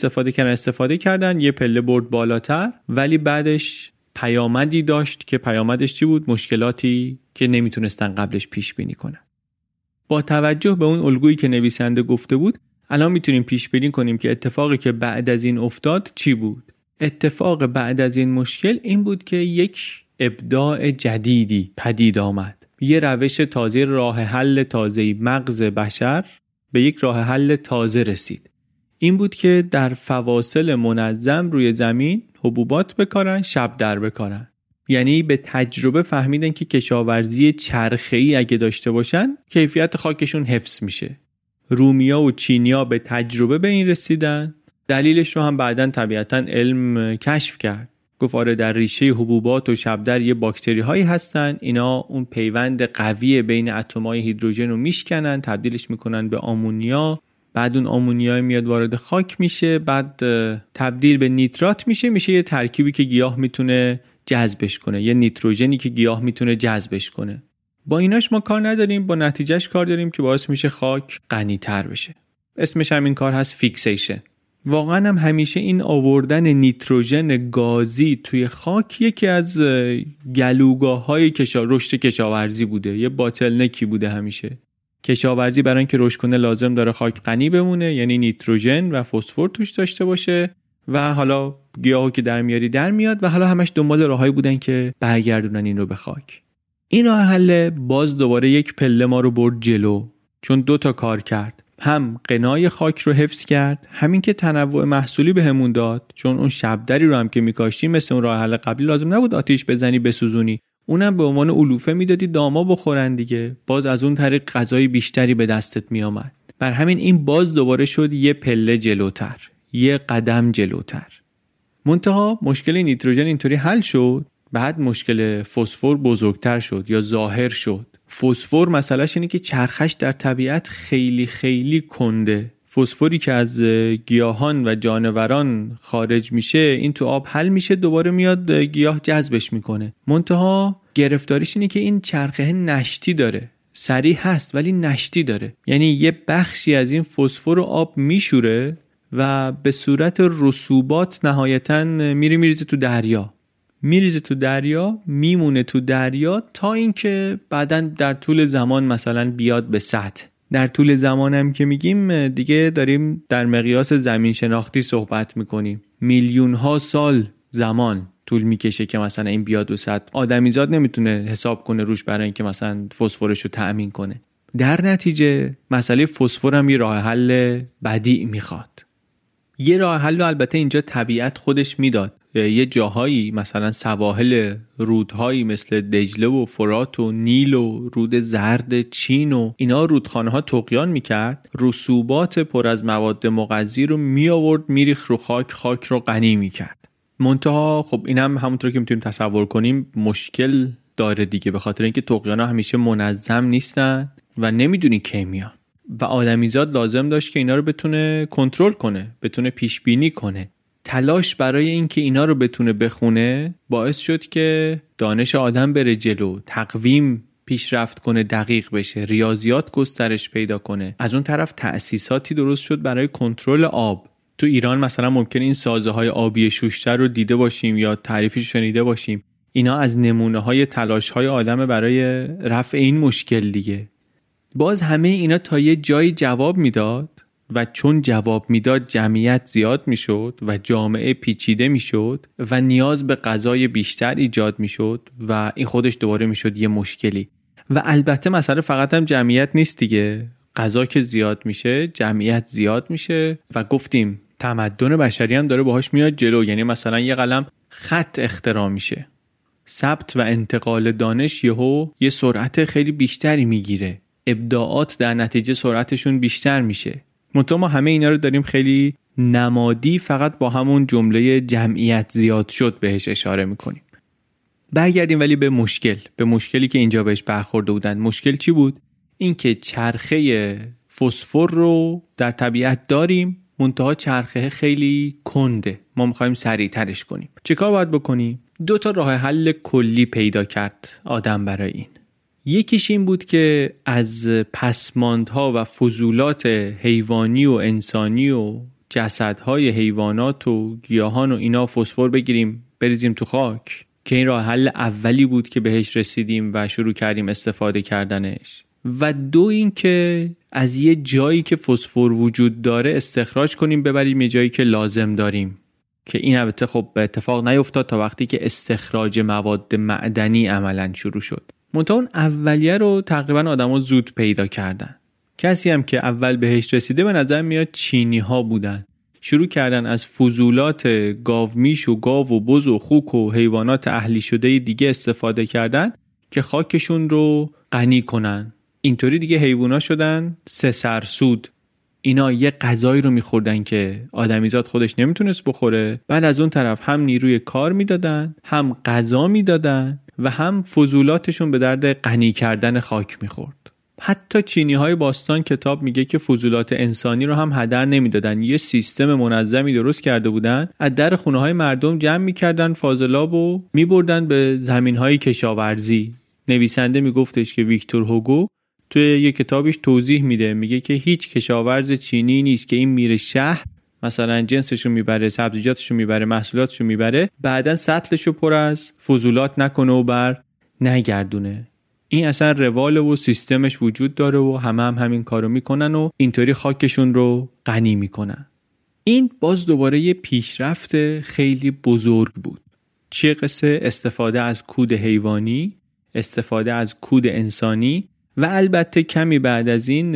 استفاده کردن یه پله برد بالاتر، ولی بعدش پیامدی داشت که پیامدش چی بود؟ مشکلاتی که نمیتونستن قبلش پیش بینی کنن. با توجه به اون الگویی که نویسنده گفته بود الان میتونیم پیش بینی کنیم که اتفاقی که بعد از این افتاد چی بود. اتفاق بعد از این مشکل این بود که یک ابداع جدیدی پدید آمد، یه روش تازه، راه حل تازه‌ای. مغز بشر به یک راه حل تازه رسید. این بود که در فواصل منظم روی زمین حبوبات بکارن، شب در بکارن. یعنی به تجربه فهمیدن که کشاورزی چرخه‌ای اگه داشته باشن کیفیت خاکشون حفظ میشه. رومیا و چینیا به تجربه به این رسیدن. دلیلش رو هم بعداً طبیعتاً علم کشف کرد. گفت آره در ریشه حبوبات و شبدر یه باکتری هایی هستن، اینا اون پیوند قوی بین اتم‌های هیدروژن رو میشکنن، تبدیلش میکنن به آمونیا، بعد اون آمونیا میاد وارد خاک میشه، بعد تبدیل به نیترات میشه یه ترکیبی که گیاه میتونه جذبش کنه، یه نیتروژنی که گیاه میتونه جذبش کنه. با ایناش ما کار نداریم، با نتیجهش کار داریم که باعث میشه خاک غنی‌تر بشه. اسمش هم این کار هست فیکسیشن. واقعا هم همیشه این آوردن نیتروژن گازی توی خاک یکی از گلوگاه‌های رشد کشاورزی بوده، یه باتلنکی بوده. همیشه کشاورزی برای اینکه رشد کنه لازم داره خاک غنی بمونه، یعنی نیتروژن و فسفر توش داشته باشه و حالا گیاهو که در میاد و حالا همش دنبال راهایی بودن که برگردونن این رو به خاک. این راه حل باز دوباره یک پله ما رو برد جلو، چون 2 تا کار کرد. هم غنای خاک رو حفظ کرد، همین که تنوع محصولی بهمون داد، چون اون شبدری رو هم که می‌کاشتیم مثل اون راه حل قبلی لازم نبود آتیش بزنی بسوزونی، اونم به عنوان علوفه میدادی داما بخورن دیگه، باز از اون طریق غذای بیشتری به دستت میآمد. بر همین این باز دوباره شد یه پله جلوتر، یه قدم جلوتر. منتها مشکل نیتروژن اینطوری حل شد، بعد مشکل فسفر بزرگتر شد یا ظاهر شد. فسفر مسئلهش اینه که چرخش در طبیعت خیلی خیلی کنده. فسفری که از گیاهان و جانوران خارج میشه این تو آب حل میشه، دوباره میاد گیاه جذبش میکنه. منتها گرفتاریش اینه که این چرخه نشتی داره، سریع هست ولی نشتی داره، یعنی یه بخشی از این فسفر رو آب میشوره و به صورت رسوبات نهایتاً میریزه تو دریا، میمونه تو دریا تا اینکه بعداً در طول زمان مثلا بیاد به سطح. در طول زمان هم که میگیم دیگه داریم در مقیاس زمین شناختی صحبت میکنیم. میلیون ها سال زمان طول میکشه که مثلا این بیاد و سطح. آدمیزاد نمیتونه حساب کنه روش برای اینکه مثلا فسفرش رو تأمین کنه. در نتیجه مسئله فسفر هم یه راه حل بدیع میخواد. یه راه حل البته اینجا طبیعت خودش میداد. یه جاهایی مثلا سواحل رودهایی مثل دجله و فرات و نیل و رود زرد چین و اینا رودخانه ها طغیان میکرد، رسوبات پر از مواد مغذی رو می آورد میریخت رو خاک رو غنی میکرد. منتها خب این هم همونطور که میتونیم تصور کنیم مشکل داره دیگه، به خاطر اینکه طغیان ها همیشه منظم نیستن و نمیدونی کی میان و آدمیزاد لازم داشت که اینا رو بتونه کنترل کنه، بتونه پیش بینی کنه. تلاش برای اینکه اینا رو بتونه بخونه باعث شد که دانش آدم بره جلو، تقویم پیشرفت کنه، دقیق بشه، ریاضیات گسترش پیدا کنه. از اون طرف تأسیساتی درست شد برای کنترل آب. تو ایران مثلا ممکنه این سازه‌های آبی شوشتر رو دیده باشیم یا تعریفش شنیده باشیم. اینا از نمونه‌های تلاش‌های آدم برای رفع این مشکل دیگه. باز همه اینا تا یه جایی جواب میداد و چون جواب میداد جمعیت زیاد میشد و جامعه پیچیده میشد و نیاز به غذای بیشتر ایجاد میشد و این خودش دوباره میشد یه مشکلی. و البته مسئله فقط هم جمعیت نیست دیگه، غذا که زیاد میشه جمعیت زیاد میشه و گفتیم تمدن بشری هم داره باهاش میاد جلو. یعنی مثلا یه قلم خط اختراع میشه، ثبت و انتقال دانش یه سرعت خیلی بیشتری میگیره، ابداعات در نتیجه سرعتشون بیشتر میشه. منتها ما همه اینا رو داریم خیلی نمادی فقط با همون جمله جمعیت زیاد شد بهش اشاره میکنیم. برگردیم ولی به مشکلی که اینجا بهش برخورده بودن. مشکل چی بود؟ این که چرخه فسفر رو در طبیعت داریم، منتها چرخه خیلی کنده، ما میخوایم سریعترش کنیم. چه کار باید بکنیم؟ 2 تا راه حل کلی پیدا کرد آدم برای این. یکیش این بود که از پسماندها و فضولات حیوانی و انسانی و جسدهای حیوانات و گیاهان و اینا فسفر بگیریم بریزیم تو خاک، که این راه حل اولی بود که بهش رسیدیم و شروع کردیم استفاده کردنش. و 2 این که از یه جایی که فسفر وجود داره استخراج کنیم ببریم یه جایی که لازم داریم، که این البته خب به اتفاق نیفتاد تا وقتی که استخراج مواد معدنی عملاً شروع شد. منتها اون اولیه رو تقریبا آدم‌ها زود پیدا کردن. کسی هم که اول بهش رسیده به نظر میاد چینی‌ها بودن. شروع کردن از فضولات گاومیش و گاو و بز و خوک و حیوانات اهلی شده دیگه استفاده کردن که خاکشون رو غنی کنن. اینطوری دیگه حیونا شدن 3 سرسود. اینا یه غذایی رو می‌خوردن که آدمیزاد خودش نمیتونست بخوره. بعد از اون طرف هم نیروی کار میدادن، هم غذا میدادن و هم فضولاتشون به درد غنی کردن خاک میخورد. حتی چینی‌های باستان کتاب میگه که فضولات انسانی رو هم هدر نمیدادن. یه سیستم منظمی درست کرده بودن، از در خونه‌های مردم جمع میکردن فاضلاب و میبردن به زمین‌های کشاورزی. نویسنده میگفتش که ویکتور هوگو توی یه کتابش توضیح میده، میگه که هیچ کشاورز چینی نیست که این میره شهر، مثلا جنسشو میبره، سبزیجاتشو میبره، محصولاتشو میبره، بعدن سطلشو پر از فضولات نکنه و بر نگردونه. این اصلا روال و سیستمش وجود داره و همین کارو میکنن و اینطوری خاکشون رو غنی میکنن. این باز دوباره یه پیشرفت خیلی بزرگ بود. چه قصه؟ استفاده از کود حیوانی، استفاده از کود انسانی و البته کمی بعد از این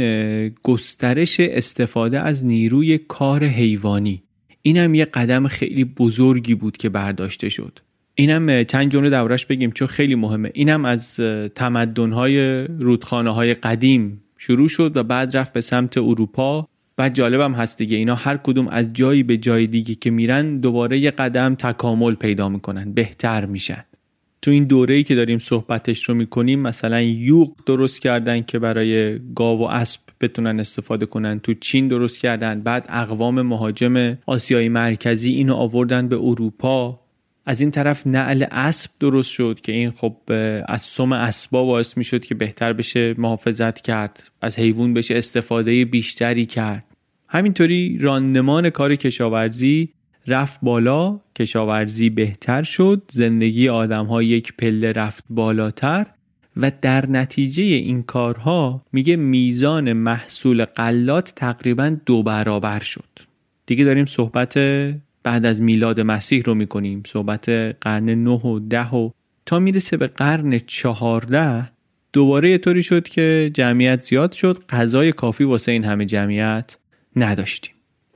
گسترش استفاده از نیروی کار حیوانی. اینم یه قدم خیلی بزرگی بود که برداشته شد. اینم چند جمله دربارش بگیم چون خیلی مهمه. اینم از تمدن‌های رودخانه‌های قدیم شروع شد و بعد رفت به سمت اروپا. بعد جالبم هست دیگه اینا هر کدوم از جایی به جای دیگه که میرن دوباره یه قدم تکامل پیدا میکنن، بهتر میشن. تو این دوره‌ای که داریم صحبتش رو میکنیم مثلا یوغ درست کردن که برای گاو و اسب بتونن استفاده کنن، تو چین درست کردن، بعد اقوام مهاجم آسیای مرکزی اینو آوردن به اروپا. از این طرف نعل اسب درست شد که این خب از سم اسبا باعث میشد که بهتر بشه محافظت کرد، از حیوان بشه استفاده بیشتری کرد. همینطوری راندمان کار کشاورزی رفت بالا، کشاورزی بهتر شد، زندگی آدم‌ها یک پله رفت بالاتر و در نتیجه این کارها میگه میزان محصول غلات تقریباً 2 برابر شد. دیگه داریم صحبت بعد از میلاد مسیح رو میکنیم، صحبت قرن 9 و 10 و تا میرسه به قرن 14 دوباره یه طوری شد که جمعیت زیاد شد، غذای کافی واسه این همه جمعیت نداشتیم.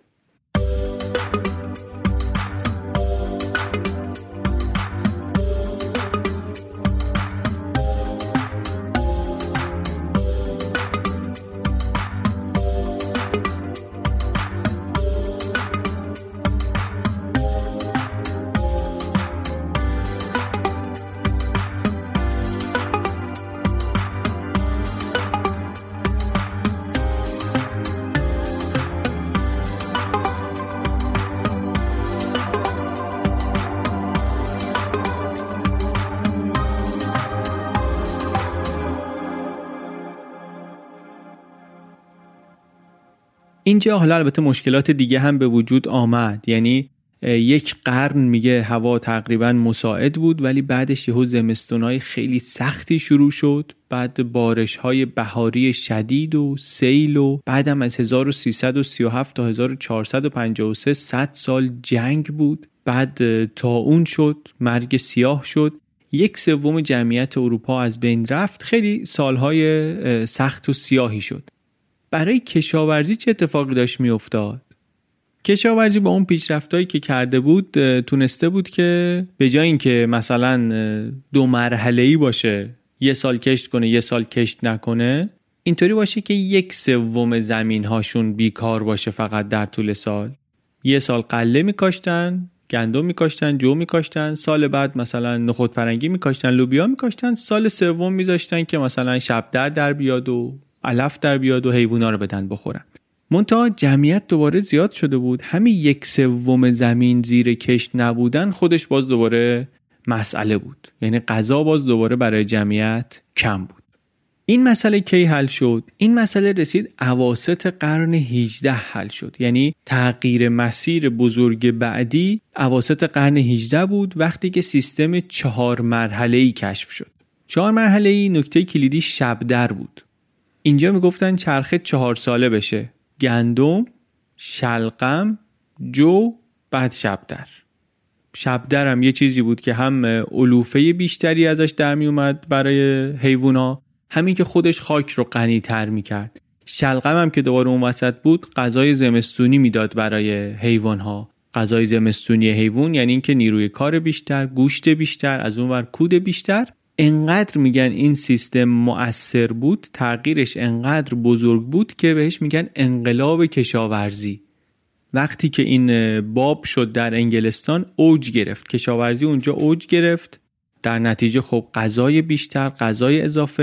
اینجا حالا البته مشکلات دیگه هم به وجود آمد. یعنی یک قرن میگه هوا تقریبا مساعد بود ولی بعدش یهو زمستونای خیلی سختی شروع شد، بعد بارش‌های بهاری شدید و سیل و بعدم از 1337 تا 1453 100 سال جنگ بود، بعد طاعون شد، مرگ سیاه شد، 1/3 جمعیت اروپا از بین رفت، خیلی سالهای سخت و سیاهی شد. برای کشاورزی چه اتفاقی داشت می افتاد؟ کشاورزی با اون پیشرفتایی که کرده بود تونسته بود که به جای اینکه مثلا 2 مرحله‌ای باشه، 1 سال کشت کنه 1 سال کشت نکنه، اینطوری باشه که 1/3 زمین هاشون بیکار باشه فقط در طول سال. 1 سال غله میکاشتن، گندم میکاشتن، جو میکاشتن، سال بعد مثلا نخود فرنگی میکاشتن، لوبیا میکاشتن، سال سوم میذاشتن که مثلا شبدر در بیاد و علف در بیاد و حیوونا رو بدن بخورن. منتها جمعیت دوباره زیاد شده بود، همین 1/3 زمین زیر کشت نبودن خودش باز دوباره مسئله بود. یعنی غذا باز دوباره برای جمعیت کم بود. این مسئله کی حل شد؟ این مسئله رسید اواسط قرن 18 حل شد. یعنی تغییر مسیر بزرگ بعدی اواسط قرن 18 بود وقتی که سیستم 4 مرحله‌ای کشف شد. 4 مرحله‌ای نکته کلیدی شبدر بود. اینجا میگفتن چرخه 4 ساله بشه: گندم، شلغم، جو، بعد شبدر. شبدر هم یه چیزی بود که هم علوفه بیشتری ازش در می اومد برای حیوونا، همین که خودش خاک رو غنی تر می کرد. شلغم هم که دوباره اون وسط بود غذای زمستونی میداد برای حیوانها. غذای زمستونی حیوان یعنی این که نیروی کار بیشتر، گوشت بیشتر، از اون ور کود بیشتر. انقدر میگن این سیستم مؤثر بود، تغییرش انقدر بزرگ بود که بهش میگن انقلاب کشاورزی. وقتی که این باب شد در انگلستان اوج گرفت، کشاورزی اونجا اوج گرفت، در نتیجه خب غذای بیشتر، غذای اضافه،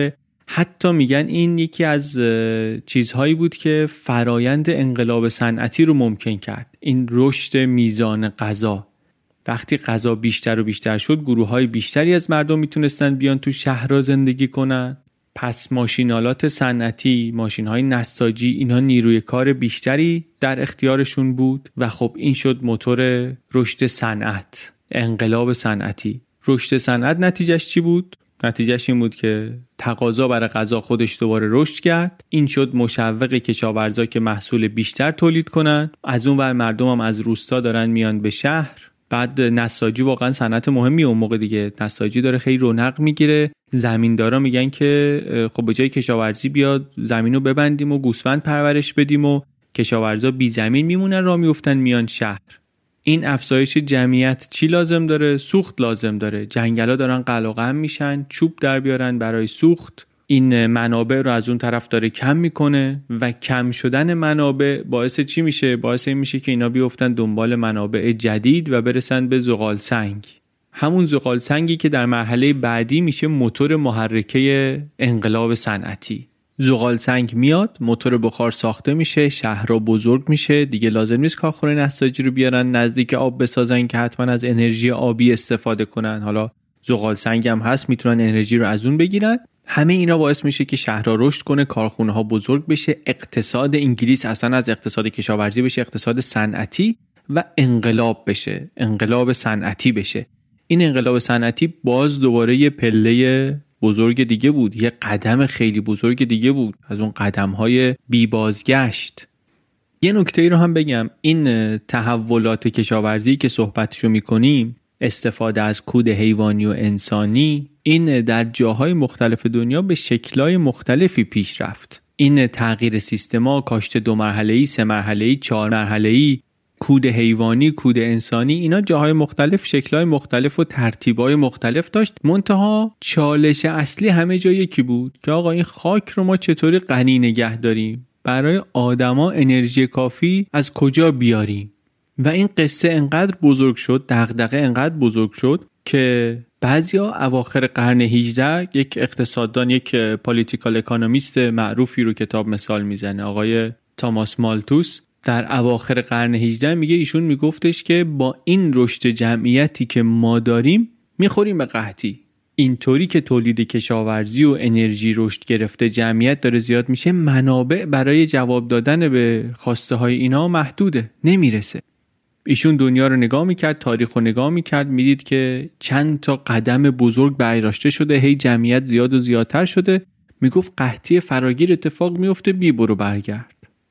حتی میگن این یکی از چیزهایی بود که فرایند انقلاب صنعتی رو ممکن کرد. این رشد میزان غذا، وقتی غذا بیشتر و بیشتر شد، گروه‌های بیشتری از مردم میتونستن بیان تو شهرها زندگی کنن. پس ماشینالات صنعتی، ماشین‌های نساجی، اینها نیروی کار بیشتری در اختیارشون بود و خب این شد موتور رشد صنعت، انقلاب صنعتی. رشد صنعت نتیجهش چی بود؟ نتیجهش این بود که تقاضا برای غذا خودش دوباره رشد کرد. این شد مشوق کشاورزا که محصول بیشتر تولید کنن. از اون ور مردم هم از روستا دارن میان به شهر. بعد نساجی واقعا صنعت مهمی اون موقع دیگه. نساجی داره خیلی رونق میگیره. زمیندارا میگن که خب به جای کشاورزی بیاد زمینو ببندیم و گوسفند پرورش بدیم و کشاورزا بی زمین میمونن، راه میافتن میان شهر. این افزایش جمعیت چی لازم داره؟ سوخت لازم داره. جنگلا دارن قلقم میشن، چوب در بیارن برای سوخت. این منابع رو از اون طرف داره کم میکنه و کم شدن منابع باعث چی میشه؟ باعث این میشه که اینا بیفتن دنبال منابع جدید و برسن به زغال سنگ. همون زغال سنگی که در مرحله بعدی میشه موتور محرکه انقلاب صنعتی. زغال سنگ میاد، موتور بخار ساخته میشه، شهرها بزرگ میشه، دیگه لازم نیست کارخونه نساجی رو بیارن نزدیک آب بسازن که حتما از انرژی آبی استفاده کنن. حالا زغال سنگ هم هست، میتونن انرژی رو از اون بگیرن. همه اینا باعث میشه که شهرها رشد کنه، کارخونه ها بزرگ بشه، اقتصاد انگلیس اصلا از اقتصاد کشاورزی بشه اقتصاد صنعتی و انقلاب بشه، انقلاب صنعتی بشه. این انقلاب صنعتی باز دوباره یه پله بزرگ دیگه بود، یه قدم خیلی بزرگ دیگه بود از اون قدم‌های بی بازگشت. یه نکته رو هم بگم، این تحولات کشاورزی که صحبتشو میکنیم، استفاده از کود حیوانی و انسانی، این در جاهای مختلف دنیا به شکل‌های مختلفی پیش رفت. این تغییر سیستما، کاشت 2 مرحله‌ای، 3 مرحله‌ای، 4 مرحله‌ای، کود حیوانی، کود انسانی، اینا جاهای مختلف، شکل‌های مختلف و ترتیب‌های مختلف داشت. منتها چالش اصلی همه جا یکی بود که آقا این خاک رو ما چطوری غنی نگه داریم؟ برای آدما انرژی کافی از کجا بیاریم؟ و این قصه انقدر بزرگ شد، دغدغه انقدر بزرگ شد که بعضیا اواخر قرن 18 یک اقتصاددان، یک پالیتیکال اکونومیست معروفی رو کتاب مثال میزنه، آقای تاماس مالتوس، در اواخر قرن 18 میگه، ایشون میگفتش که با این رشد جمعیتی که ما داریم میخوریم به قحطی. اینطوری که تولید کشاورزی و انرژی رشد گرفته، جمعیت داره زیاد میشه، منابع برای جواب دادن به خواسته های اینا محدوده، نمیرسه. ایشون دنیا رو نگاه میکرد، تاریخ رو نگاه میکرد، میدید که چند تا قدم بزرگ برداشته شده، هی جمعیت زیاد و زیادتر شده، میگفت قحطی فراگیر اتفاق میفته، بی برو برگرد.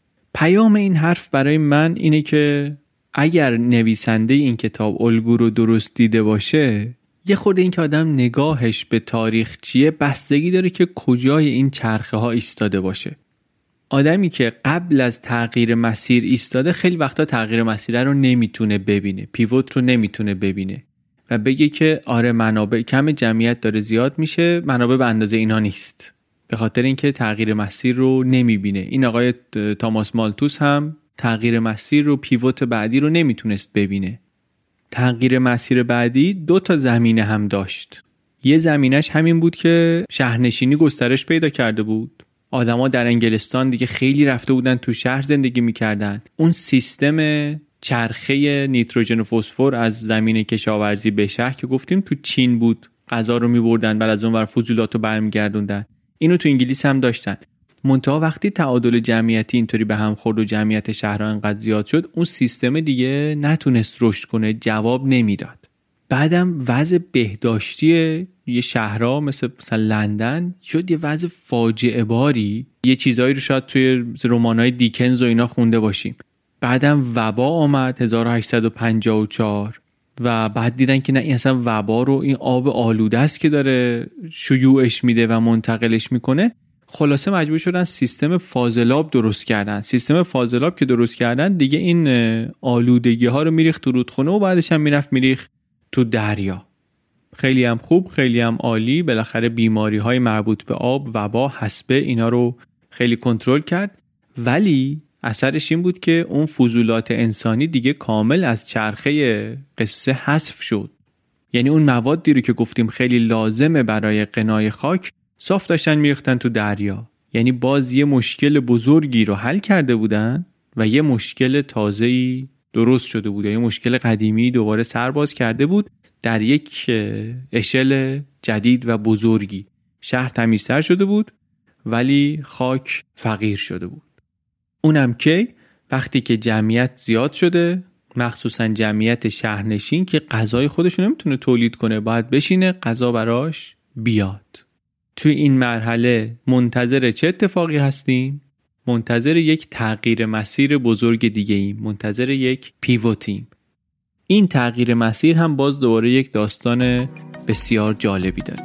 پیام این حرف برای من اینه که اگر نویسنده این کتاب الگو رو درست دیده باشه، یه خورده این که آدم نگاهش به تاریخ چیه بستگی داره که کجای این چرخه ها ایستاده باشه. آدمی که قبل از تغییر مسیر ایستاده خیلی وقتا تغییر مسیر رو نمیتونه ببینه، پیوت رو نمیتونه ببینه و بگه که آره منابع کم، جمعیت داره زیاد میشه، منابع به اندازه اینا نیست، به خاطر اینکه تغییر مسیر رو نمیبینه. این آقای تاماس مالتوس هم تغییر مسیر رو، پیوت بعدی رو نمیتونست ببینه. تغییر مسیر بعدی 2 تا زمینه هم داشت. یه زمینش همین بود که شهرنشینی گسترش پیدا کرده بود. آدما در انگلستان دیگه خیلی رفته بودن تو شهر زندگی میکردن. اون سیستم چرخه نیتروژن و فسفر از زمین کشاورزی به شهر که گفتیم تو چین بود، غذا رو میبردن بعد از اون ور فضولات رو برمیگردوندن. اینو تو انگلیس هم داشتن. منتها وقتی تعادل جمعیتی اینطوری به هم خورد و جمعیت شهرها انقدر زیاد شد، اون سیستم دیگه نتونست رشد کنه، جواب نمیداد. بعدم وضع بهداشتی یه شهرها مثلا لندن شد یه وضع فاجعه باری. یه چیزایی رو شاید توی رمان‌های دیکنز و اینا خونده باشیم. بعدم وبا آمد 1854 و بعد دیدن که نه، این اصلا وبا رو این آب آلوده است که داره شیوعش میده و منتقلش میکنه. خلاصه مجبور شدن سیستم فاضلاب درست کردن. سیستم فاضلاب که درست کردن دیگه این آلودگی ها رو میریخت تو رودخونه و بعدش هم میریخت تو دریا. خیلی هم خوب، خیلی هم عالی. بالاخره بیماری های مربوط به آب، وبا، حصبه، اینا رو خیلی کنترل کرد. ولی اثرش این بود که اون فضولات انسانی دیگه کامل از چرخه قصه حذف شد. یعنی اون موادی رو که گفتیم خیلی لازمه برای قنای خاک، صاف داشتن میریختن تو دریا. یعنی باز یه مشکل بزرگی رو حل کرده بودن و یه مشکل تازه‌ای درست شده بود. یه مشکل قدیمی دوباره سرباز کرده بود در یک اشل جدید و بزرگی. شهر تمیزتر شده بود ولی خاک فقیر شده بود. اونم کی؟ وقتی که جمعیت زیاد شده، مخصوصا جمعیت شهرنشین که غذای خودش رو نمیتونه تولید کنه، باید بشینه غذا براش بیاد. توی این مرحله منتظر چه اتفاقی هستیم؟ منتظر یک تغییر مسیر بزرگ دیگه ایم، منتظر یک پیوتیم. این تغییر مسیر هم باز دوباره یک داستان بسیار جالبی داره.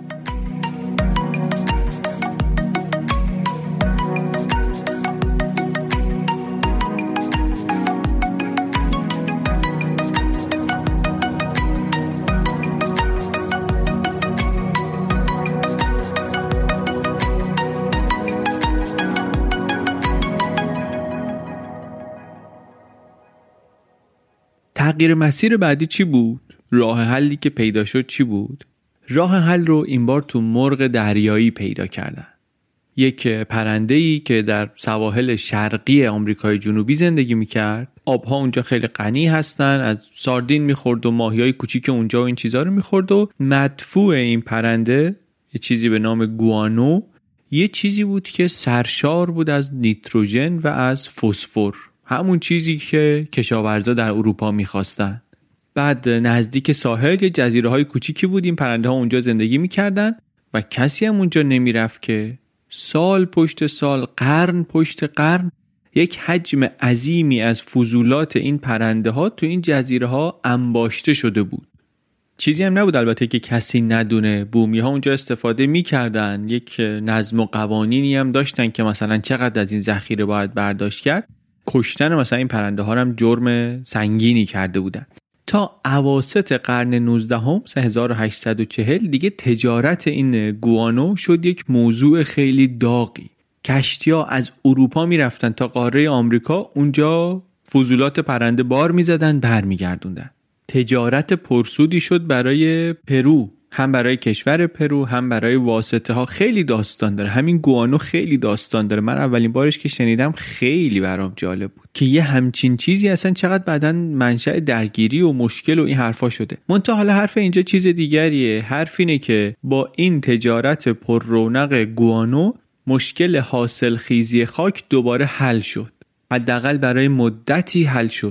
تغییر مسیر بعدی چی بود؟ راه حلی که پیدا شد چی بود؟ راه حل رو این بار تو مرغ دریایی پیدا کردن. یک پرنده‌ای که در سواحل شرقی آمریکای جنوبی زندگی میکرد. آبها اونجا خیلی غنی هستن، از ساردین میخورد و ماهیای کوچیک اونجا و این چیزا رو میخورد و مدفوع این پرنده یه چیزی به نام گوانو، یه چیزی بود که سرشار بود از نیتروژن و از فسفر، همون چیزی که کشاورزا در اروپا میخواستن. بعد نزدیک ساحل یه جزیره‌های کوچیکی بود، این پرنده ها اونجا زندگی میکردن و کسی هم اونجا نمیرفت که سال پشت سال، قرن پشت قرن، یک حجم عظیمی از فضولات این پرنده ها تو این جزیره ها انباشته شده بود. چیزی هم نبود البته که کسی ندونه. بومی ها اونجا استفاده میکردن، یک نظم و قوانینی هم داشتن که مثلا چقدر از این ذخیره باید برداشت کرد. کشتن مثلا این پرنده ها هم جرم سنگینی کرده بودن. تا اواسط قرن 19 هم 1840 دیگه تجارت این گوانو شد یک موضوع خیلی داغی. کشتی‌ها از اروپا میرفتن تا قاره آمریکا، اونجا فضولات پرنده بار میزدن برمیگردوندن. تجارت پرسودی شد برای پرو، هم برای کشور پرو هم برای واسطه ها. خیلی داستان داره همین گوانو، خیلی داستان داره. من اولین بارش که شنیدم خیلی برام جالب بود که یه همچین چیزی اصلا چقدر بعدن منشأ درگیری و مشکل و این حرفا شده. منتها حالا حرف اینجا چیز دیگریه. حرف اینه که با این تجارت پر رونق گوانو مشکل حاصل خیزی خاک دوباره حل شد، حداقل برای مدتی حل شد.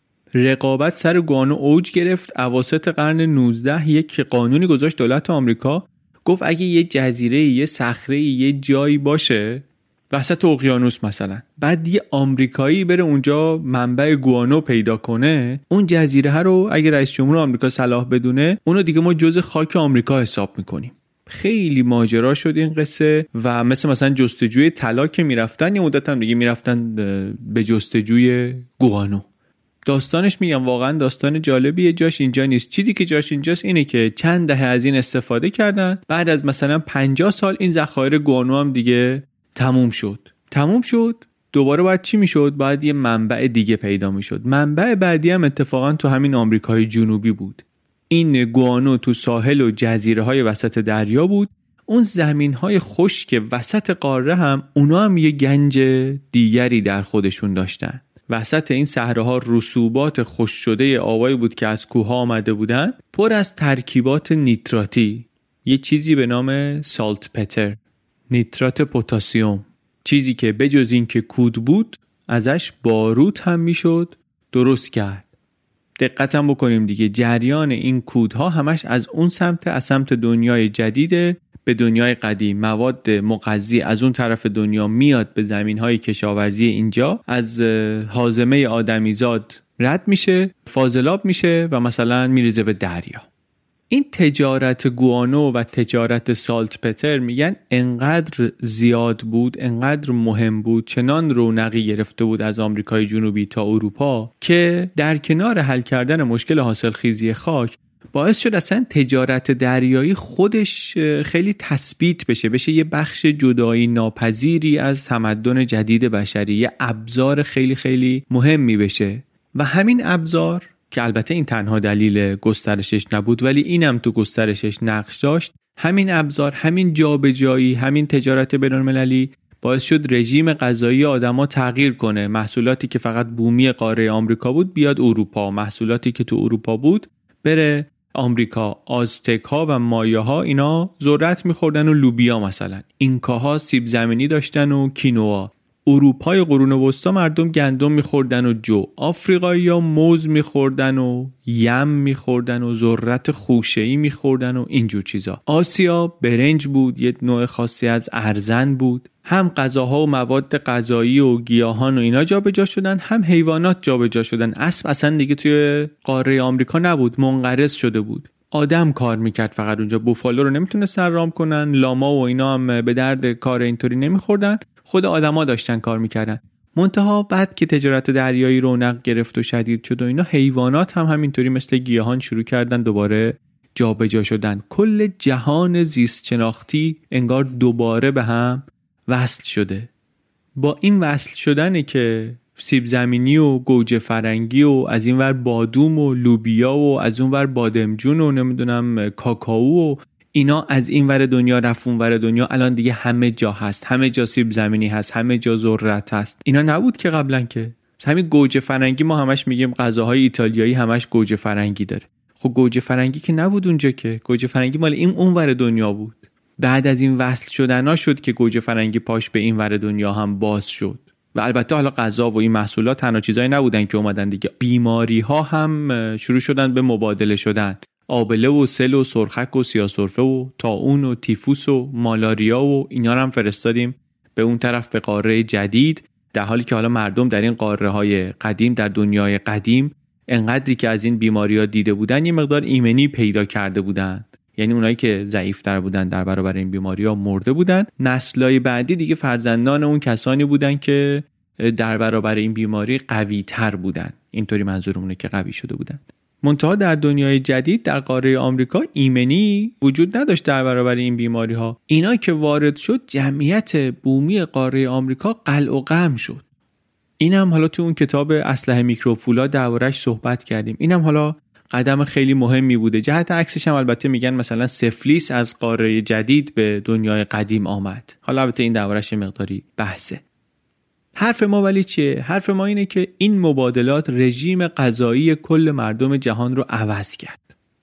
رقابت سر گوانو اوج گرفت. اواسط قرن 19 یک قانونی گذاشت دولت آمریکا، گفت اگه یه جزیره، یه صخره، یه جایی باشه وسط اقیانوس مثلا، بعد یه آمریکایی بره اونجا منبع گوانو پیدا کنه، اون جزیره رو اگه رئیس جمهور آمریکا صلاح بدونه، اونو دیگه ما جزء خاک آمریکا حساب میکنیم. خیلی ماجرا شد این قصه و مثلا جستجوی طلا که میرفتن، یه مدت هم دیگه میرفتن به جستجوی گوانو. داستانش میگم واقعا داستان جالبیه. جاش اینجا نیست. چیزی که جاش اینجاست اینه که چند دهه از این استفاده کردن. بعد از مثلا 50 سال این ذخایر گوانو هم دیگه تموم شد. دوباره باید چی میشد؟ باید یه منبع دیگه پیدا میشد. منبع بعدی هم اتفاقا تو همین آمریکای جنوبی بود. این گوانو تو ساحل و جزیره های وسط دریا بود. اون زمین های خشک وسط قاره هم اونا هم یه گنج دیگری در خودشون داشتن. وسط این صحراها رسوبات خشک شده آبایی بود که از کوه آمده بودن، پر از ترکیبات نیتراتی، یه چیزی به نام سالت پتر، نیترات پتاسیم، چیزی که بجز این که کود بود ازش باروت هم میشد درست کرد. دقتم بکنیم دیگه، جریان این کودها همش از اون سمت، از سمت دنیای جدیده به دنیای قدیم. مواد مغذی از اون طرف دنیا میاد به زمینهای کشاورزی اینجا، از هاضمه آدمیزاد رد میشه، فاضلاب میشه و مثلا میریزه به دریا. این تجارت گوانو و تجارت سالت پتر میگن انقدر زیاد بود، انقدر مهم بود، چنان رونقی گرفته بود از آمریکای جنوبی تا اروپا که در کنار حل کردن مشکل حاصل خیزی خاک باعث شد اصلا تجارت دریایی خودش خیلی تثبیت بشه یه بخش جدایی ناپذیری از تمدن جدید بشری، یه ابزار خیلی خیلی مهمی بشه. و همین ابزار که البته این تنها دلیل گسترشش نبود ولی اینم تو گسترشش نقش داشت، همین ابزار، همین جابجایی، همین تجارت بین‌المللی باعث شد رژیم غذایی آدما تغییر کنه. محصولاتی که فقط بومی قاره آمریکا بود بیاد اروپا، محصولاتی که تو اروپا بود بره آمریکا. آزتک‌ها و مایاها اینا ذرت می‌خوردن و لوبیا، مثلا اینکاها سیب زمینی داشتن و کینوا. اروپای قرون وسطا مردم گندم می‌خوردن و جو. آفریقایی‌ها موز می‌خوردن و یم می‌خوردن و ذرت خوشه‌ای می‌خوردن و اینجور چیزا. آسیا برنج بود، یه نوع خاصی از ارزن بود. هم غذاها و مواد غذایی و گیاهان و اینا جابجا شدن، هم حیوانات جابجا شدن. اسب اصلا دیگه توی قاره آمریکا نبود، منقرض شده بود. آدم کار میکرد فقط اونجا. بوفالو رو نمیتونستن رام کنن، لاما و اینا هم به درد کار اینطوری نمیخوردن، خود آدما داشتن کار میکردن. منتها بعد که تجارت دریایی رونق گرفت و شدید شد و اینا، حیوانات هم همینطوری مثل گیاهان شروع کردن دوباره جابجا شدن. کل جهان زیست شناختی انگار دوباره به هم وصل شده. با این وصل شدنه که سیب زمینی و گوجه فرنگی و از این ور بادوم و لوبیا و از اون ور بادمجون و نمیدونم کاکائو و اینا از این ور دنیا رفت اون ور دنیا. الان دیگه همه جا هست، همه جا سیب زمینی هست، همه جا ذرت هست. اینا نبود که قبلا. که همین گوجه فرنگی ما همش میگیم غذاهای ایتالیایی همش گوجه فرنگی داره. خب گوجه فرنگی که نبود اونجا، که گوجه فرنگی مال این اون ور دنیا بود. بعد از این وصل شدنا شد که گوجه فرنگی پاش به این ور دنیا هم باز شد. و البته حالا غذا و این محصولات تنها چیزایی نبودن که اومدن دیگه. بیماری ها هم شروع شدن به مبادله شدن. آبله و سل و سرخک و سیاه‌سرفه و طاعون و تیفوس و مالاریا و اینا رو هم فرستادیم به اون طرف، به قاره جدید، در حالی که حالا مردم در این قاره های قدیم، در دنیای قدیم، انقدری که از این بیماری ها دیده بودن یه مقدار ایمنی پیدا کرده بودن. یعنی اونایی که ضعیف‌تر بودن در برابر این بیماری‌ها مرده بودن. نسل‌های بعدی دیگه فرزندان اون کسانی بودن که در برابر این بیماری قوی‌تر بودن. اینطوری منظورمونه که قوی شده بودن. منتها در دنیای جدید، در قاره آمریکا، ایمنی وجود نداشت در برابر این بیماری‌ها. اینا که وارد شد، جمعیت بومی قاره آمریکا قلع و قم شد. اینم حالا تو اون کتاب اسلحه میکروفولا دربارش صحبت کردیم. اینم حالا قدم خیلی مهمی بوده. جهت عکسش هم البته میگن مثلا سفلیس از قاره جدید به دنیای قدیم آمد. حالا البته این دربارش مقداری بحثه. حرف ما ولی چیه؟ حرف ما اینه که این مبادلات رژیم غذایی کل مردم جهان رو عوض کرد.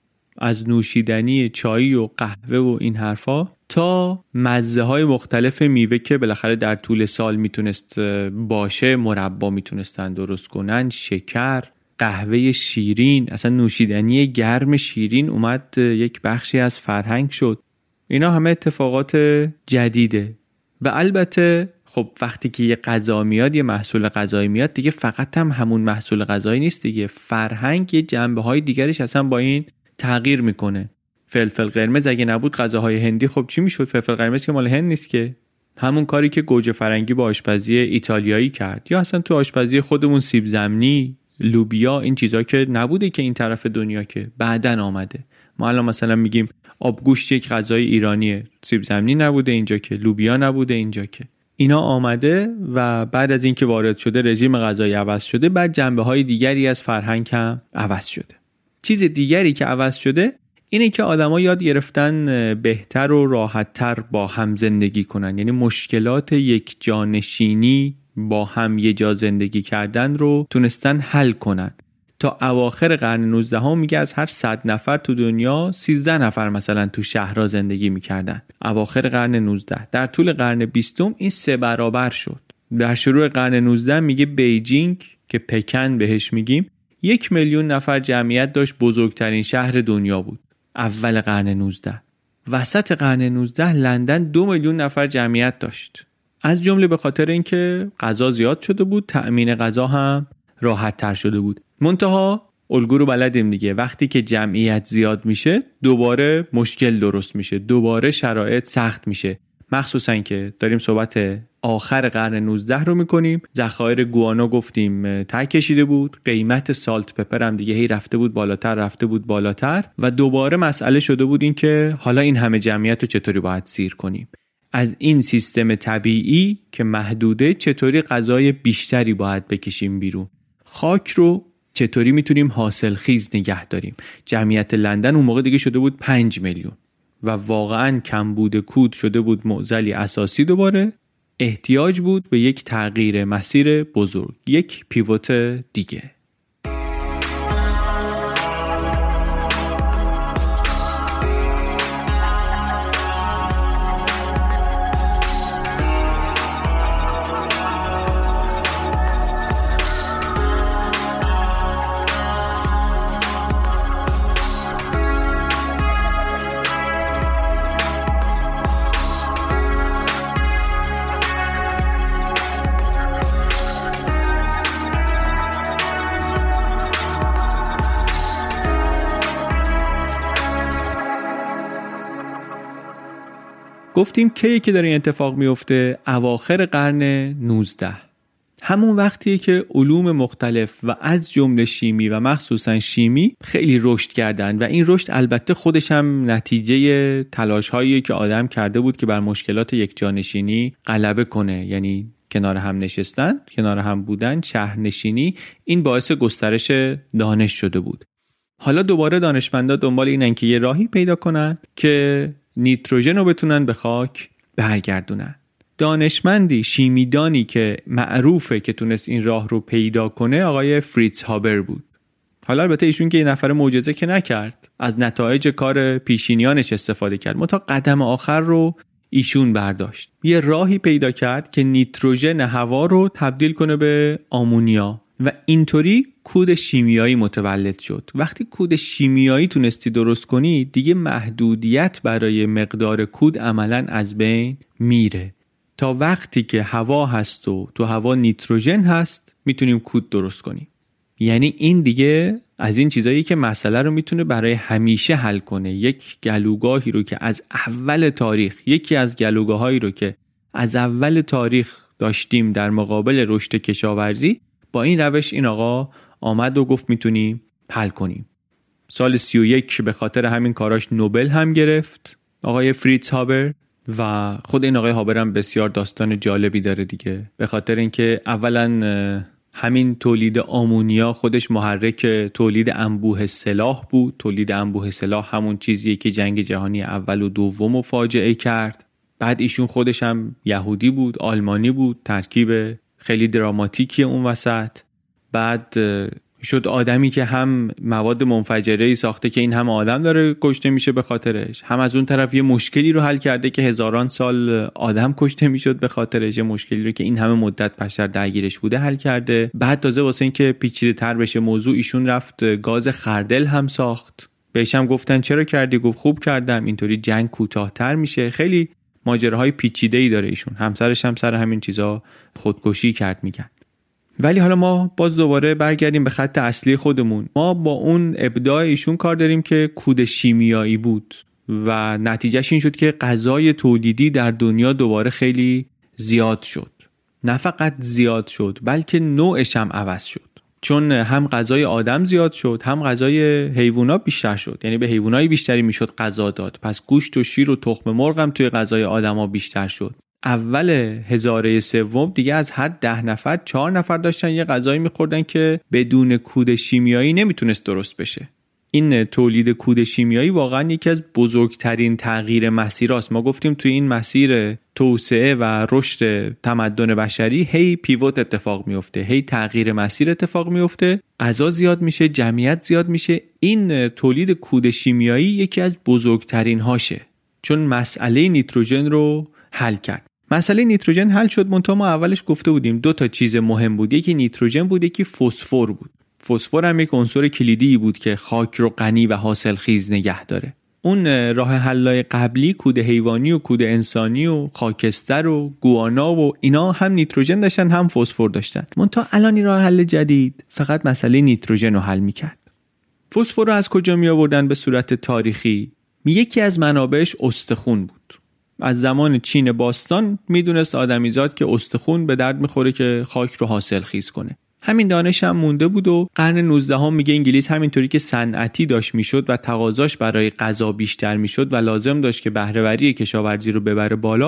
از نوشیدنی چای و قهوه و این حرفا تا مزه های مختلف میوه که بالاخره در طول سال میتونست باشه، مربا میتونستن درست کنن، شکر، قهوه شیرین، اصلا نوشیدنی گرم شیرین اومد یک بخشی از فرهنگ شد. اینا همه اتفاقات جدیده. و البته خب وقتی که یه غذا میاد، یه محصول غذایی میاد، دیگه فقط هم همون محصول غذایی نیست دیگه. فرهنگ یه جنبه‌های دیگرش اصلا با این تغییر میکنه. فلفل قرمز اگه نبود غذاهای هندی خب چی میشد؟ فلفل قرمز که مال هند نیست که. همون کاری که گوجه فرنگی با آشپزی ایتالیایی کرد، یا اصلا تو آشپزی خودمون سیب زمینی، لوبیا، این چیزا که نبوده که این طرف دنیا، که بعدن آمده. ما الان مثلا میگیم آبگوشت یک غذای ایرانیه، سیب زمینی نبوده اینجا که، لوبیا نبوده اینجا که. اینا آمده و بعد از اینکه وارد شده رژیم غذایی عوض شده، بعد جنبه‌های دیگری از فرهنگ هم عوض شده. چیز دیگری که عوض شده اینه که آدما یاد گرفتن بهتر و راحت‌تر با هم زندگی کنن. یعنی مشکلات یک جانشینی با هم یه جا زندگی کردن رو تونستن حل کنن. تا اواخر قرن 19 هم میگه از هر 100 نفر تو دنیا 13 نفر مثلا تو شهرها زندگی میکردن. اواخر قرن 19. در طول قرن 20 این 3 برابر شد. در شروع قرن 19 میگه بیجینگ که پکن بهش میگیم 1 میلیون نفر جمعیت داشت، بزرگترین شهر دنیا بود. اول قرن 19. وسط قرن 19 لندن 2 میلیون نفر جمعیت داشت. از جمله به خاطر اینکه غذا زیاد شده بود، تأمین غذا هم راحت تر شده بود. منتها الگو رو بلدیم دیگه، وقتی که جمعیت زیاد میشه دوباره مشکل درست میشه، دوباره شرایط سخت میشه. مخصوصا که داریم صحبت آخر قرن 19 رو میکنیم. ذخایر گوانا گفتیم ته کشیده بود، قیمت سالت پپر هم دیگه هی رفته بود بالاتر و دوباره مسئله شده بود این که حالا این همه جمعیت رو چطوری باید سیر کنیم. از این سیستم طبیعی که محدوده چطوری غذای بیشتری باید بکشیم بیرون. خاک رو چطوری میتونیم حاصل خیز نگه داریم. جمعیت لندن اون موقع دیگه شده بود 5 میلیون و واقعا کمبود کود شده بود معضلی اساسی. دوباره احتیاج بود به یک تغییر مسیر بزرگ، یک پیوت دیگه. گفتیم کی که داره این اتفاق میفته؟ اواخر قرن 19. همون وقتیه که علوم مختلف و از جمله شیمی و مخصوصا شیمی خیلی رشد کردن و این رشد البته خودش هم نتیجه تلاش‌هایی که آدم کرده بود که بر مشکلات یک جانشینی غلبه کنه، یعنی کنار هم نشستن، کنار هم بودن، شهرنشینی. این باعث گسترش دانش شده بود. حالا دوباره دانشمندا دنبال اینن که یه راهی پیدا کنن که نیتروژن رو بتونن به خاک برگردونن. دانشمندی شیمیدانی که معروفه که تونست این راه رو پیدا کنه آقای فریتز هابر بود. حالا البته ایشون که یه نفر معجزه که نکرد، از نتایج کار پیشینیانش استفاده کرد، منتها قدم آخر رو ایشون برداشت. یه راهی پیدا کرد که نیتروژن هوا رو تبدیل کنه به آمونیا و اینطوری کود شیمیایی متولد شد. وقتی کود شیمیایی تونستی درست کنی، دیگه محدودیت برای مقدار کود عملاً از بین میره. تا وقتی که هوا هست و تو هوا نیتروژن هست میتونیم کود درست کنیم. یعنی این دیگه از این چیزایی که مسئله رو میتونه برای همیشه حل کنه. یک گلوگاهی رو که از اول تاریخ، یکی از گلوگاهایی رو که از اول تاریخ داشتیم در مقابل رشد کشاورزی، با این روش این آقا آمد و گفت میتونیم حل کنیم. سال 31 به خاطر همین کاراش نوبل هم گرفت آقای فریتز هابر و خود این آقای هابر هم بسیار داستان جالبی داره دیگه، به خاطر اینکه اولا همین تولید آمونیا خودش محرک تولید انبوه سلاح بود. تولید انبوه سلاح همون چیزیه که جنگ جهانی اول و دوم رو فاجعه کرد. بعد ایشون خودش هم یهودی بود، آلمانی بود، ترکیب خیلی دراماتیکی اون وسط. بعد شد آدمی که هم مواد منفجره‌ای ساخته که این هم آدم داره کشته میشه به خاطرش، هم از اون طرف یه مشکلی رو حل کرده که هزاران سال آدم کشته میشد به خاطرش، یه مشکلی رو که این همه مدت بشر درگیرش بوده حل کرده. بعد تازه واسه این که پیچیده تر بشه موضوع، ایشون رفت گاز خردل هم ساخت. بهش هم گفتن چرا کردی؟ گفت خوب کردم، اینطوری جنگ کوتاه‌تر میشه. خیلی ماجراهای پیچیده‌ای داره ایشون. همسرش هم سر همین چیزا خودکشی کرد میگن. ولی حالا ما باز دوباره برگردیم به خط اصلی خودمون. ما با اون ابداع ایشون کار داریم که کود شیمیایی بود و نتیجهش این شد که غذای تولیدی در دنیا دوباره خیلی زیاد شد. نه فقط زیاد شد بلکه نوعش هم عوض شد، چون هم غذای آدم زیاد شد هم غذای حیوانات بیشتر شد. یعنی به حیوانات بیشتری میشد غذا داد، پس گوشت و شیر و تخم مرغ هم توی غذای آدما بیشتر شد. اول هزاره سوم دیگه از هر 10 نفر 4 نفر داشتن یه غذایی میخوردن که بدون کود شیمیایی نمیتونست درست بشه. این تولید کود شیمیایی واقعا یکی از بزرگترین تغییر مسیراست. ما گفتیم توی این مسیر توسعه و رشد تمدن بشری هی پیوت اتفاق میفته، هی تغییر مسیر اتفاق میفته، غذا زیاد میشه، جمعیت زیاد میشه. این تولید کود شیمیایی یکی از بزرگترین هاشه، چون مسئله نیتروژن رو حل کرد. مسئله نیتروژن حل شد، منتها ما اولش گفته بودیم 2 تا چیز مهم بود، یکی نیتروژن بود، یکی فسفر بود. فسفر هم یک عنصر کلیدی بود که خاک رو غنی و حاصلخیز نگه داره. اون راه حل‌های قبلی، کود حیوانی و کود انسانی و خاکستر و گوانا و اینا هم نیتروژن داشتن هم فسفر داشتن. منتها الان این راه حل جدید فقط مسئله نیتروژن رو حل می‌کرد. فسفر رو از کجا می‌آوردن به صورت تاریخی؟ یکی از منابعش استخون بود. از زمان چین باستان میدونست آدمیزاد که استخون به درد میخوره که خاک رو حاصل خیز کنه. همین دانش هم مونده بود و قرن 19 هم میگه انگلیس همینطوری که صنعتی داشت میشد و تقاضاش برای غذا بیشتر میشد و لازم داشت که بهره‌وری کشاورزی رو ببره بالا،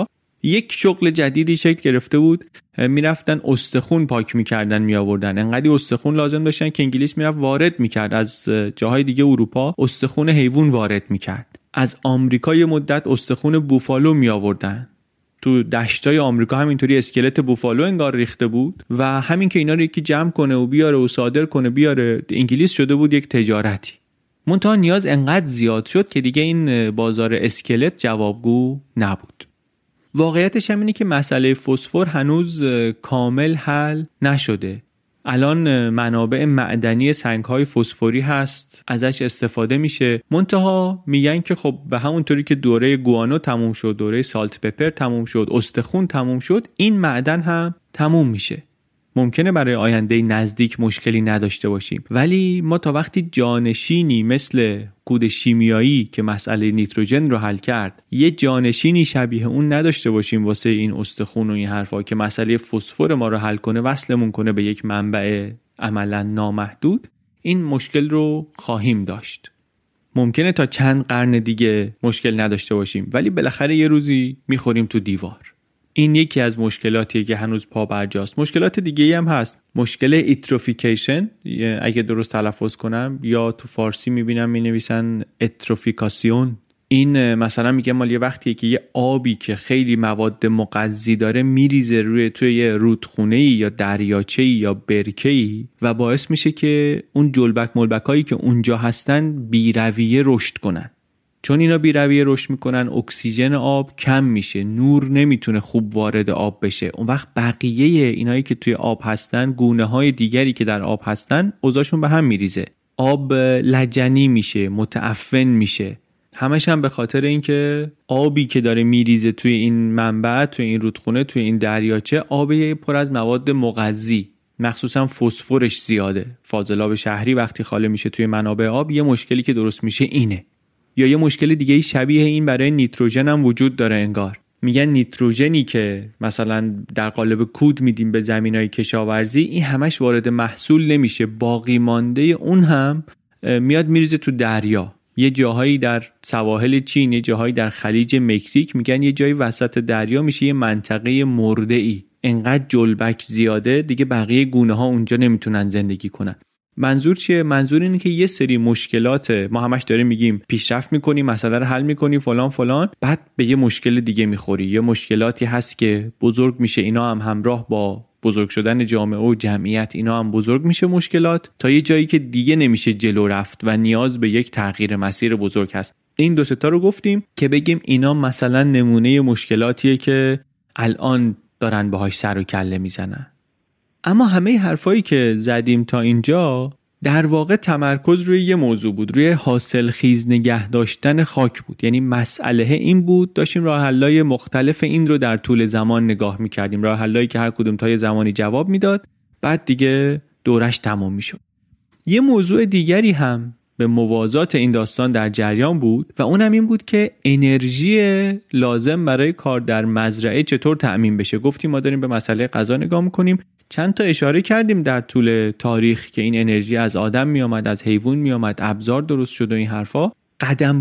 یک شغل جدیدی شکل گرفته بود، میرفتن استخون پاک میکردن میآوردن. انقدر استخون لازم داشتن که انگلیس میرفت وارد میکرد از جاهای دیگه اروپا، استخون حیوان وارد میکرد. از آمریکا یه مدت استخون بوفالو میآوردن. تو دشتای آمریکا همینطوری اسکلت بوفالو انگار ریخته بود و همین که اینا رو یکی جمع کنه و بیاره و صادر کنه بیاره، انگلیس شده بود یک تجارتی. منتها نیاز انقدر زیاد شد که دیگه این بازار اسکلت جوابگو نبود. واقعیتش هم اینه که مسئله فسفر هنوز کامل حل نشده. الان منابع معدنی سنگ‌های فسفوری هست، ازش استفاده میشه. منتها میگن که خب به همون طوری که دوره گوانو تموم شد، دوره سالت پپر تموم شد، استخون تموم شد، این معدن هم تموم میشه. ممکنه برای آینده نزدیک مشکلی نداشته باشیم، ولی ما تا وقتی جانشینی مثل کود شیمیایی که مسئله نیتروژن رو حل کرد، یه جانشینی شبیه اون نداشته باشیم واسه این استخون و این حرفا که مسئله فسفر ما رو حل کنه، وصلمون کنه به یک منبع عملا نامحدود، این مشکل رو خواهیم داشت. ممکنه تا چند قرن دیگه مشکل نداشته باشیم، ولی بالاخره یه روزی میخوریم تو دیوار. این یکی از مشکلاتیه که هنوز پا برجاست. مشکلات دیگه‌ای هم هست. مشکل ایتروفیکیشن، اگه درست تلفظ کنم، یا تو فارسی میبینم مینویسن اتروفیکاسیون. این مثلا میگه مال یه وقتیه که یه آبی که خیلی مواد مغذی داره میریزه توی یه رودخونه‌ای یا دریاچه‌ای یا برکه‌ای و باعث میشه که اون جلبک-ملبکایی که اونجا هستن بی‌رویه رشد کنن. چون اینا بی‌رویه رشد میکنن، اکسیژن آب کم میشه، نور نمیتونه خوب وارد آب بشه. اون وقت بقیه اینایی که توی آب هستن، گونه‌های دیگری که در آب هستن، اوضاعشون به هم میریزه. آب لجنی میشه، متعفن میشه. همش هم به خاطر اینکه آبی که داره میریزه توی این منبع، توی این رودخونه، توی این دریاچه، آبی پر از مواد مغذی، مخصوصا فسفرش زیاده. فاضلاب شهری وقتی خالی میشه توی منابع آب، یه مشکلی که درست میشه اینه. یا یه مشکل دیگه شبیه این برای نیتروژن هم وجود داره. انگار میگن نیتروژنی که مثلا در قالب کود میدیم به زمینای کشاورزی، این همش وارد محصول نمیشه، باقی مانده اون هم میاد میریزه تو دریا. یه جاهایی در سواحل چین، یه جاهایی در خلیج مکزیک، میگن یه جایی وسط دریا میشه یه منطقه مرده‌ای. انقدر جلبک زیاده دیگه بقیه گونه ها اونجا نمیتونن زندگی کنن. منظور چیه؟ منظور اینه که یه سری مشکلات ما همش داریم میگیم پیشرفت میکنی، مسئله رو حل میکنی، فلان فلان، بعد به یه مشکل دیگه میخوری. یه مشکلاتی هست که بزرگ میشه، اینا هم همراه با بزرگ شدن جامعه و جمعیت اینا هم بزرگ میشه مشکلات، تا یه جایی که دیگه نمیشه جلو رفت و نیاز به یک تغییر مسیر بزرگ هست. این دو ستا رو گفتیم که بگیم اینا مثلا نمونه مشکلاتیه که الان دارن باهاش سر و کله میزنن. اما همه حرفایی که زدیم تا اینجا در واقع تمرکز روی یه موضوع بود، روی حاصل خیز نگه داشتن خاک بود. یعنی مسئله این بود، داشتیم راه حل‌های مختلف این رو در طول زمان نگاه می‌کردیم، راه حل‌هایی که هر کدوم تا یه زمانی جواب میداد، بعد دیگه دورش تمام می‌شد. یه موضوع دیگری هم به موازات این داستان در جریان بود و اونم این بود که انرژی لازم برای کار در مزرعه چطور تأمین بشه. گفتیم ما داریم به مسئله غذا نگاه می‌کنیم، چند تا اشاره کردیم در طول تاریخ که این انرژی از آدم می آمد، از حیوان می آمد، ابزار درست شد و این حرفا. قدم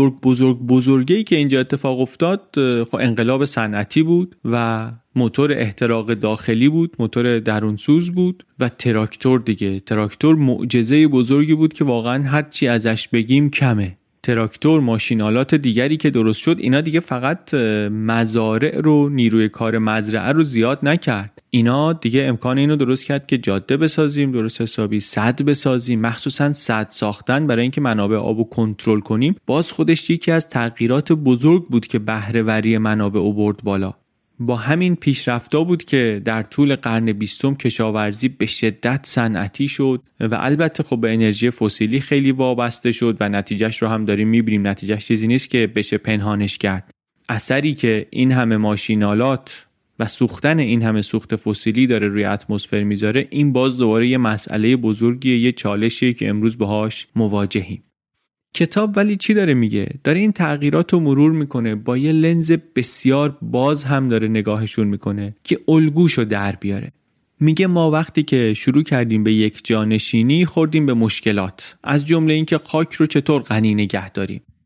بزرگی که اینجا اتفاق افتاد، خب انقلاب صنعتی بود و موتور احتراق داخلی بود، موتور درونسوز بود و تراکتور دیگه. تراکتور معجزه بزرگی بود که واقعا هر چی ازش بگیم کمه. تراکتور، ماشینالات دیگری که درست شد، اینا دیگه فقط مزارع رو، نیروی کار مزرعه رو زیاد نکرد، اینا دیگه امکان اینو درست کرد که جاده بسازیم، درست حسابی سد بسازیم. مخصوصا سد ساختن برای اینکه منابع آبو کنترل کنیم، باز خودش یکی از تغییرات بزرگ بود که بهره وری منابع رو برد بالا. با همین پیشرفتا بود که در طول قرن 20 کشاورزی به شدت صنعتی شد و البته خب به انرژی فسیلی خیلی وابسته شد و نتیجهش رو هم داریم میبینیم. نتیجهش چیزی نیست که بشه پنهانش کرد. اثری که این همه ماشینالات و سوختن این همه سوخت فسیلی داره روی اتمسفر میذاره، این باز دوباره یه مسئله بزرگیه، یه چالشیه که امروز باهاش مواجهیم. کتاب ولی چی داره میگه؟ داره این تغییرات رو مرور میکنه، با یه لنز بسیار باز هم داره نگاهشون میکنه که الگوشو در بیاره. میگه ما وقتی که شروع کردیم به یک جانشینی خوردیم به مشکلات، از جمله این که خاک رو چطور غنی نگه داریم،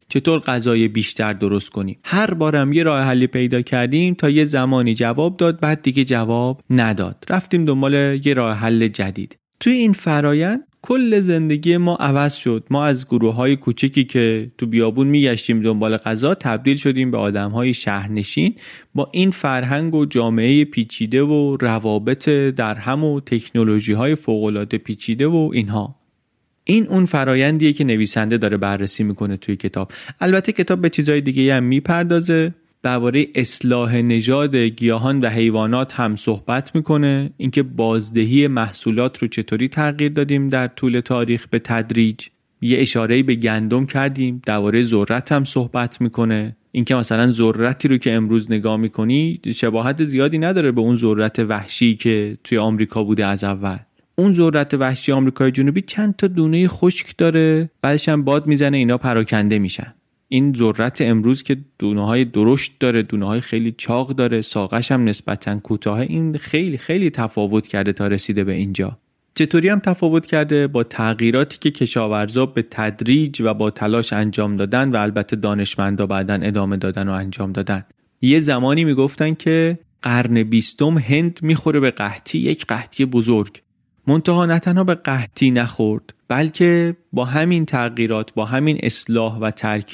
چطور غذای بیشتر درست کنیم. هر بارم یه راه حلی پیدا کردیم تا یه زمانی جواب داد، بعد دیگه جواب نداد. رفتیم دنبال یه راه حل جدید. توی این فرایند کل زندگی ما عوض شد. ما از گروه‌های کوچیکی که تو بیابون میگشتیم دنبال غذا تبدیل شدیم به آدم‌های شهرنشین با این فرهنگ و جامعه پیچیده و روابط در هم و تکنولوژی‌های فوق‌العاده پیچیده و اینها. این اون فرایندیه که نویسنده داره بررسی میکنه توی کتاب. البته کتاب به چیزهای دیگه هم میپردازه. درباره اصلاح نژاد گیاهان و حیوانات هم صحبت میکنه، اینکه بازدهی محصولات رو چطوری تغییر دادیم در طول تاریخ به تدریج. یه اشاره‌ای به گندم کردیم. درباره ذرت هم صحبت میکنه، اینکه مثلا ذرتی رو که امروز نگاه میکنی شباهت زیادی نداره به اون ذرت وحشی که توی آمریکا بوده از اول. اون ذرت وحشی آمریکای جنوبی چند تا دونه خشک داره، بعدش هم باد میزنه اینا پراکنده میشن. این ذرت امروز که دونه‌های درشت داره، دونه‌های خیلی چاق داره، ساقش هم نسبتاً کوتاه، این خیلی خیلی تفاوت کرده تا رسیده به اینجا. چطوری هم تفاوت کرده؟ با تغییراتی که کشاورزا به تدریج و با تلاش انجام دادن و البته دانشمندا بعداً ادامه دادن و انجام دادن. یه زمانی میگفتن که قرن 20 هند میخوره به قحطی، یک قحطی بزرگ. منتها نه تنها به قحطی نخورد، بلکه با همین تغییرات، با همین اصلاح و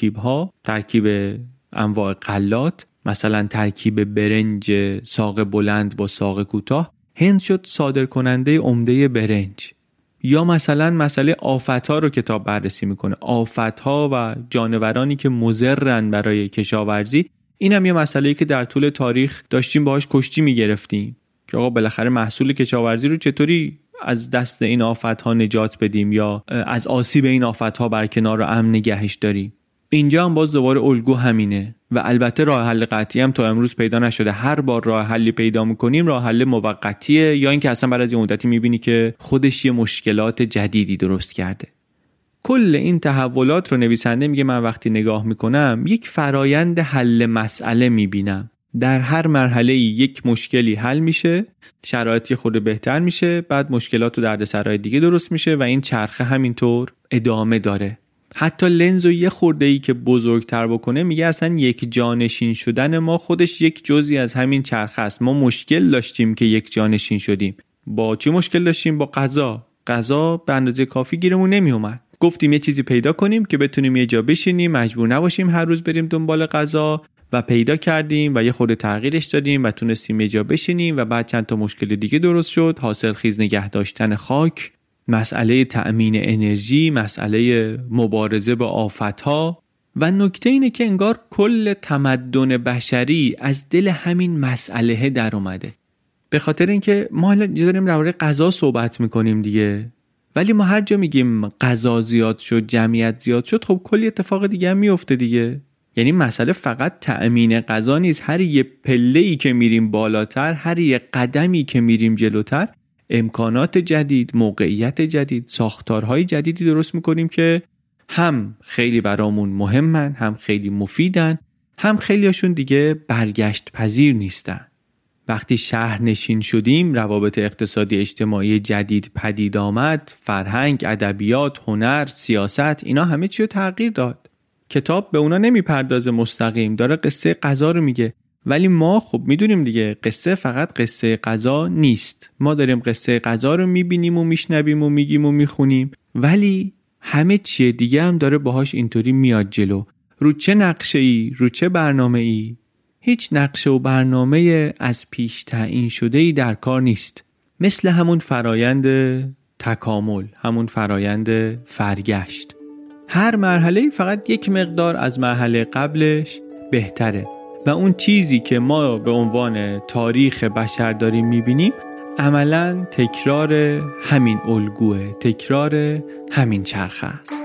ترکیب انواع غلات، مثلا ترکیب برنج ساق بلند با ساق کوتاه، هند شد صادر کننده عمده برنج. یا مثلا مسئله آفت‌ها رو کتاب بررسی میکنه. آفت‌ها و جانورانی که مضرن برای کشاورزی، این هم یه مسئله‌ای که در طول تاریخ داشتیم باهاش کشتی میگرفتیم که آقا بالاخره محصول کشاورزی رو چطوری از دست این آفت‌ها نجات بدیم یا از آسیب این آفت‌ها برکنار و امن نگهش داریم. اینجا هم باز دوباره الگو همینه و البته راه حل قطعی هم تا امروز پیدا نشده. هر بار راه حلی پیدا می‌کنیم راه حل موقتیه یا اینکه اصلا بعد از یه مدتی می‌بینی که خودش یه مشکلات جدیدی درست کرده. کل این تحولات رو نویسنده میگه من وقتی نگاه می‌کنم یک فرایند حل مسئله می‌بینم. در هر مرحله‌ای یک مشکلی حل میشه، شرایطی خود بهتر میشه، بعد مشکلات و دردسرای دیگه درست میشه و این چرخه همینطور ادامه داره. حتی لنز رو یه خورده‌ای که بزرگتر بکنه میگه اصلا یک جانشین شدن ما خودش یک جزئی از همین چرخه است. ما مشکل داشتیم که یک جانشین شدیم. با چی مشکل داشتیم؟ با غذا به اندازه کافی گیرمون نمی اومد. گفتیم یه چیزی پیدا کنیم که بتونیم یه جا بشینیم، مجبور نباشیم هر روز بریم دنبال غذا، و پیدا کردیم و یه خورده تغییرش دادیم و تونستیم یه جا بشینیم و بعد چند تا مشکل دیگه درست شد. حاصلخیز نگه داشتن خاک، مسئله تأمین انرژی، مسئله مبارزه با آفت‌ها. و نکته اینه که انگار کل تمدن بشری از دل همین مسئله در اومده. به خاطر اینکه ما حالا داریم درباره غذا صحبت میکنیم دیگه، ولی ما هر جا میگیم غذا زیاد شد، جمعیت زیاد شد، خب کلی اتفاق دیگه هم میفته دیگه. یعنی مسئله فقط تأمین غذا نیست. هر یه پله‌ای که میریم بالاتر، هر یه قدمی که میریم جلوتر، امکانات جدید، موقعیت جدید، ساختارهای جدیدی درست میکنیم که هم خیلی برامون مهمن، هم خیلی مفیدن، هم خیلیاشون دیگه برگشت پذیر نیستن. وقتی شهرنشین شدیم، روابط اقتصادی اجتماعی جدید پدید آمد، فرهنگ، ادبیات، هنر، سیاست، اینا همه چی رو تغییر داد. کتاب به اونا نمیپردازه مستقیم، داره قصه غذا رو میگه، ولی ما خب میدونیم دیگه قصه فقط قصه غذا نیست. ما داریم قصه غذا رو میبینیم و میشنویم و میگیم و میخونیم، ولی همه چیه دیگه هم داره باهاش اینطوری میاد جلو. رو چه نقشه‌ای، رو چه برنامه‌ای؟ هیچ نقشه و برنامه از پیش تعیین شده‌ای در کار نیست. مثل همون فرایند تکامل، همون فرایند فرگشت. هر مرحله فقط یک مقدار از مرحله قبلش بهتره و اون چیزی که ما به عنوان تاریخ بشر داریم میبینیم عملاً تکرار همین الگوه، تکرار همین چرخه است.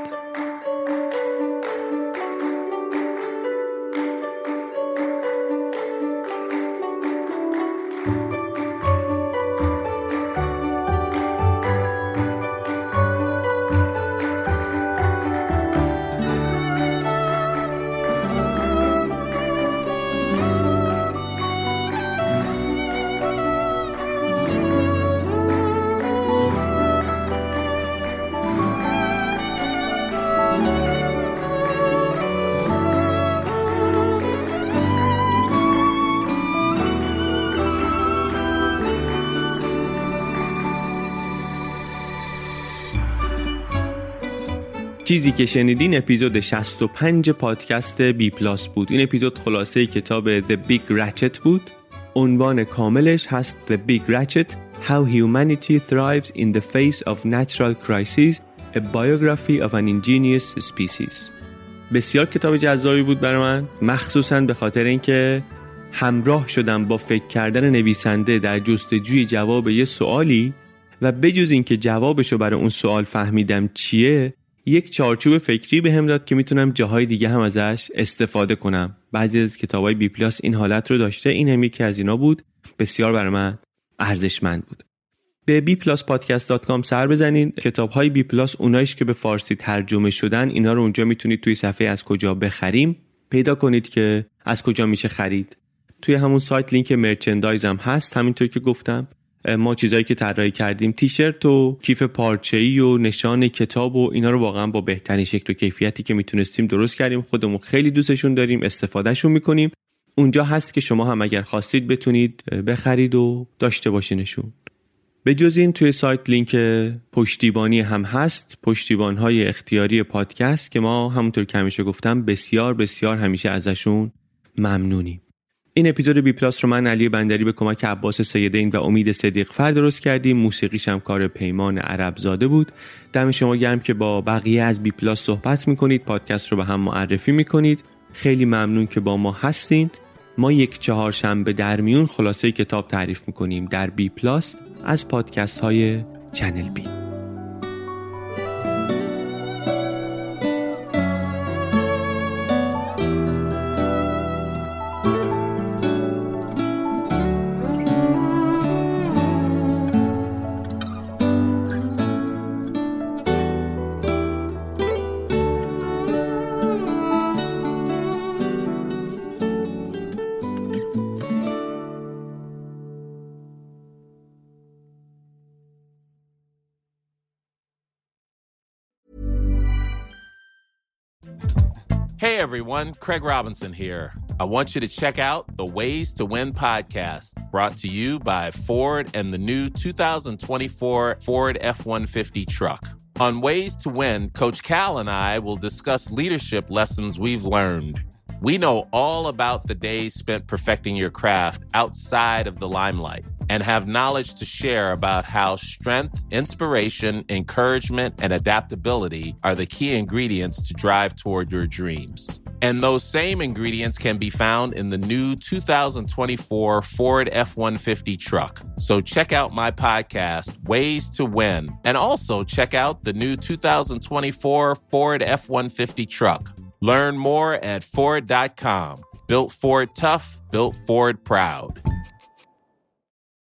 چیزی که شنیدین اپیزود 65 پادکست بی پلاس بود. این اپیزود خلاصه کتاب The Big Ratchet بود. عنوان کاملش هست The Big Ratchet: How Humanity Thrives in the Face of Natural Crises, A Biography of an Ingenious Species. بسیار کتاب جذابی بود برای من، مخصوصاً به خاطر اینکه همراه شدم با فکر کردن نویسنده در جستجوی جواب یه سوالی و بجز اینکه جوابشو برای اون سوال فهمیدم چیه، یک چارچوب فکری بهم داد که میتونم جاهای دیگه هم ازش استفاده کنم. بعضی از کتابای بی پلاس این حالت رو داشته، این هم یکی از اینا بود. بسیار برای من ارزشمند بود. به bpluspodcast.com سر بزنید. کتاب‌های بی پلاس اونایش که به فارسی ترجمه شدن، اینا رو اونجا میتونید توی صفحه از کجا بخریم پیدا کنید که از کجا میشه خرید. توی همون سایت لینک مرچندایز هم هست. همینطور که گفتم ما چیزایی که طراحی کردیم، تیشرت و کیف پارچه‌ای و نشان کتاب و اینا رو واقعا با بهترین شکل و کیفیتی که میتونستیم درست کردیم. خودمون خیلی دوستشون داریم، استفادهشون میکنیم. اونجا هست که شما هم اگر خواستید بتونید بخرید و داشته باشینشون. به جز این توی سایت لینک پشتیبانی هم هست، پشتیبان‌های اختیاری پادکست که ما همونطور که همیشه گفتم بسیار بسیار همیشه ازشون ممنونیم. این اپیزود بی پلاس رو من علی بندری به کمک عباس سیدین و امید صدیقفر درست کردیم. موسیقیش هم کار پیمان عربزاده بود. دم شما گرم که با بقیه از بی پلاس صحبت میکنید، پادکست رو به هم معرفی میکنید. خیلی ممنون که با ما هستین. ما یک چهارشنبه در میون خلاصه کتاب تعریف میکنیم در بی پلاس از پادکست های چنل بی. Hey everyone, Craig Robinson here. I want you to check out the Ways to Win podcast, brought to you by Ford and the new 2024 Ford F-150 truck. On Ways to Win, Coach Cal and I will discuss leadership lessons we've learned. We know all about the days spent perfecting your craft outside of the limelight and have knowledge to share about how strength, inspiration, encouragement, and adaptability are the key ingredients to drive toward your dreams. And those same ingredients can be found in the new 2024 Ford F-150 truck. So check out my podcast, Ways to Win, and also check out the new 2024 Ford F-150 truck. Learn more at Ford.com. Built Ford tough, built Ford proud.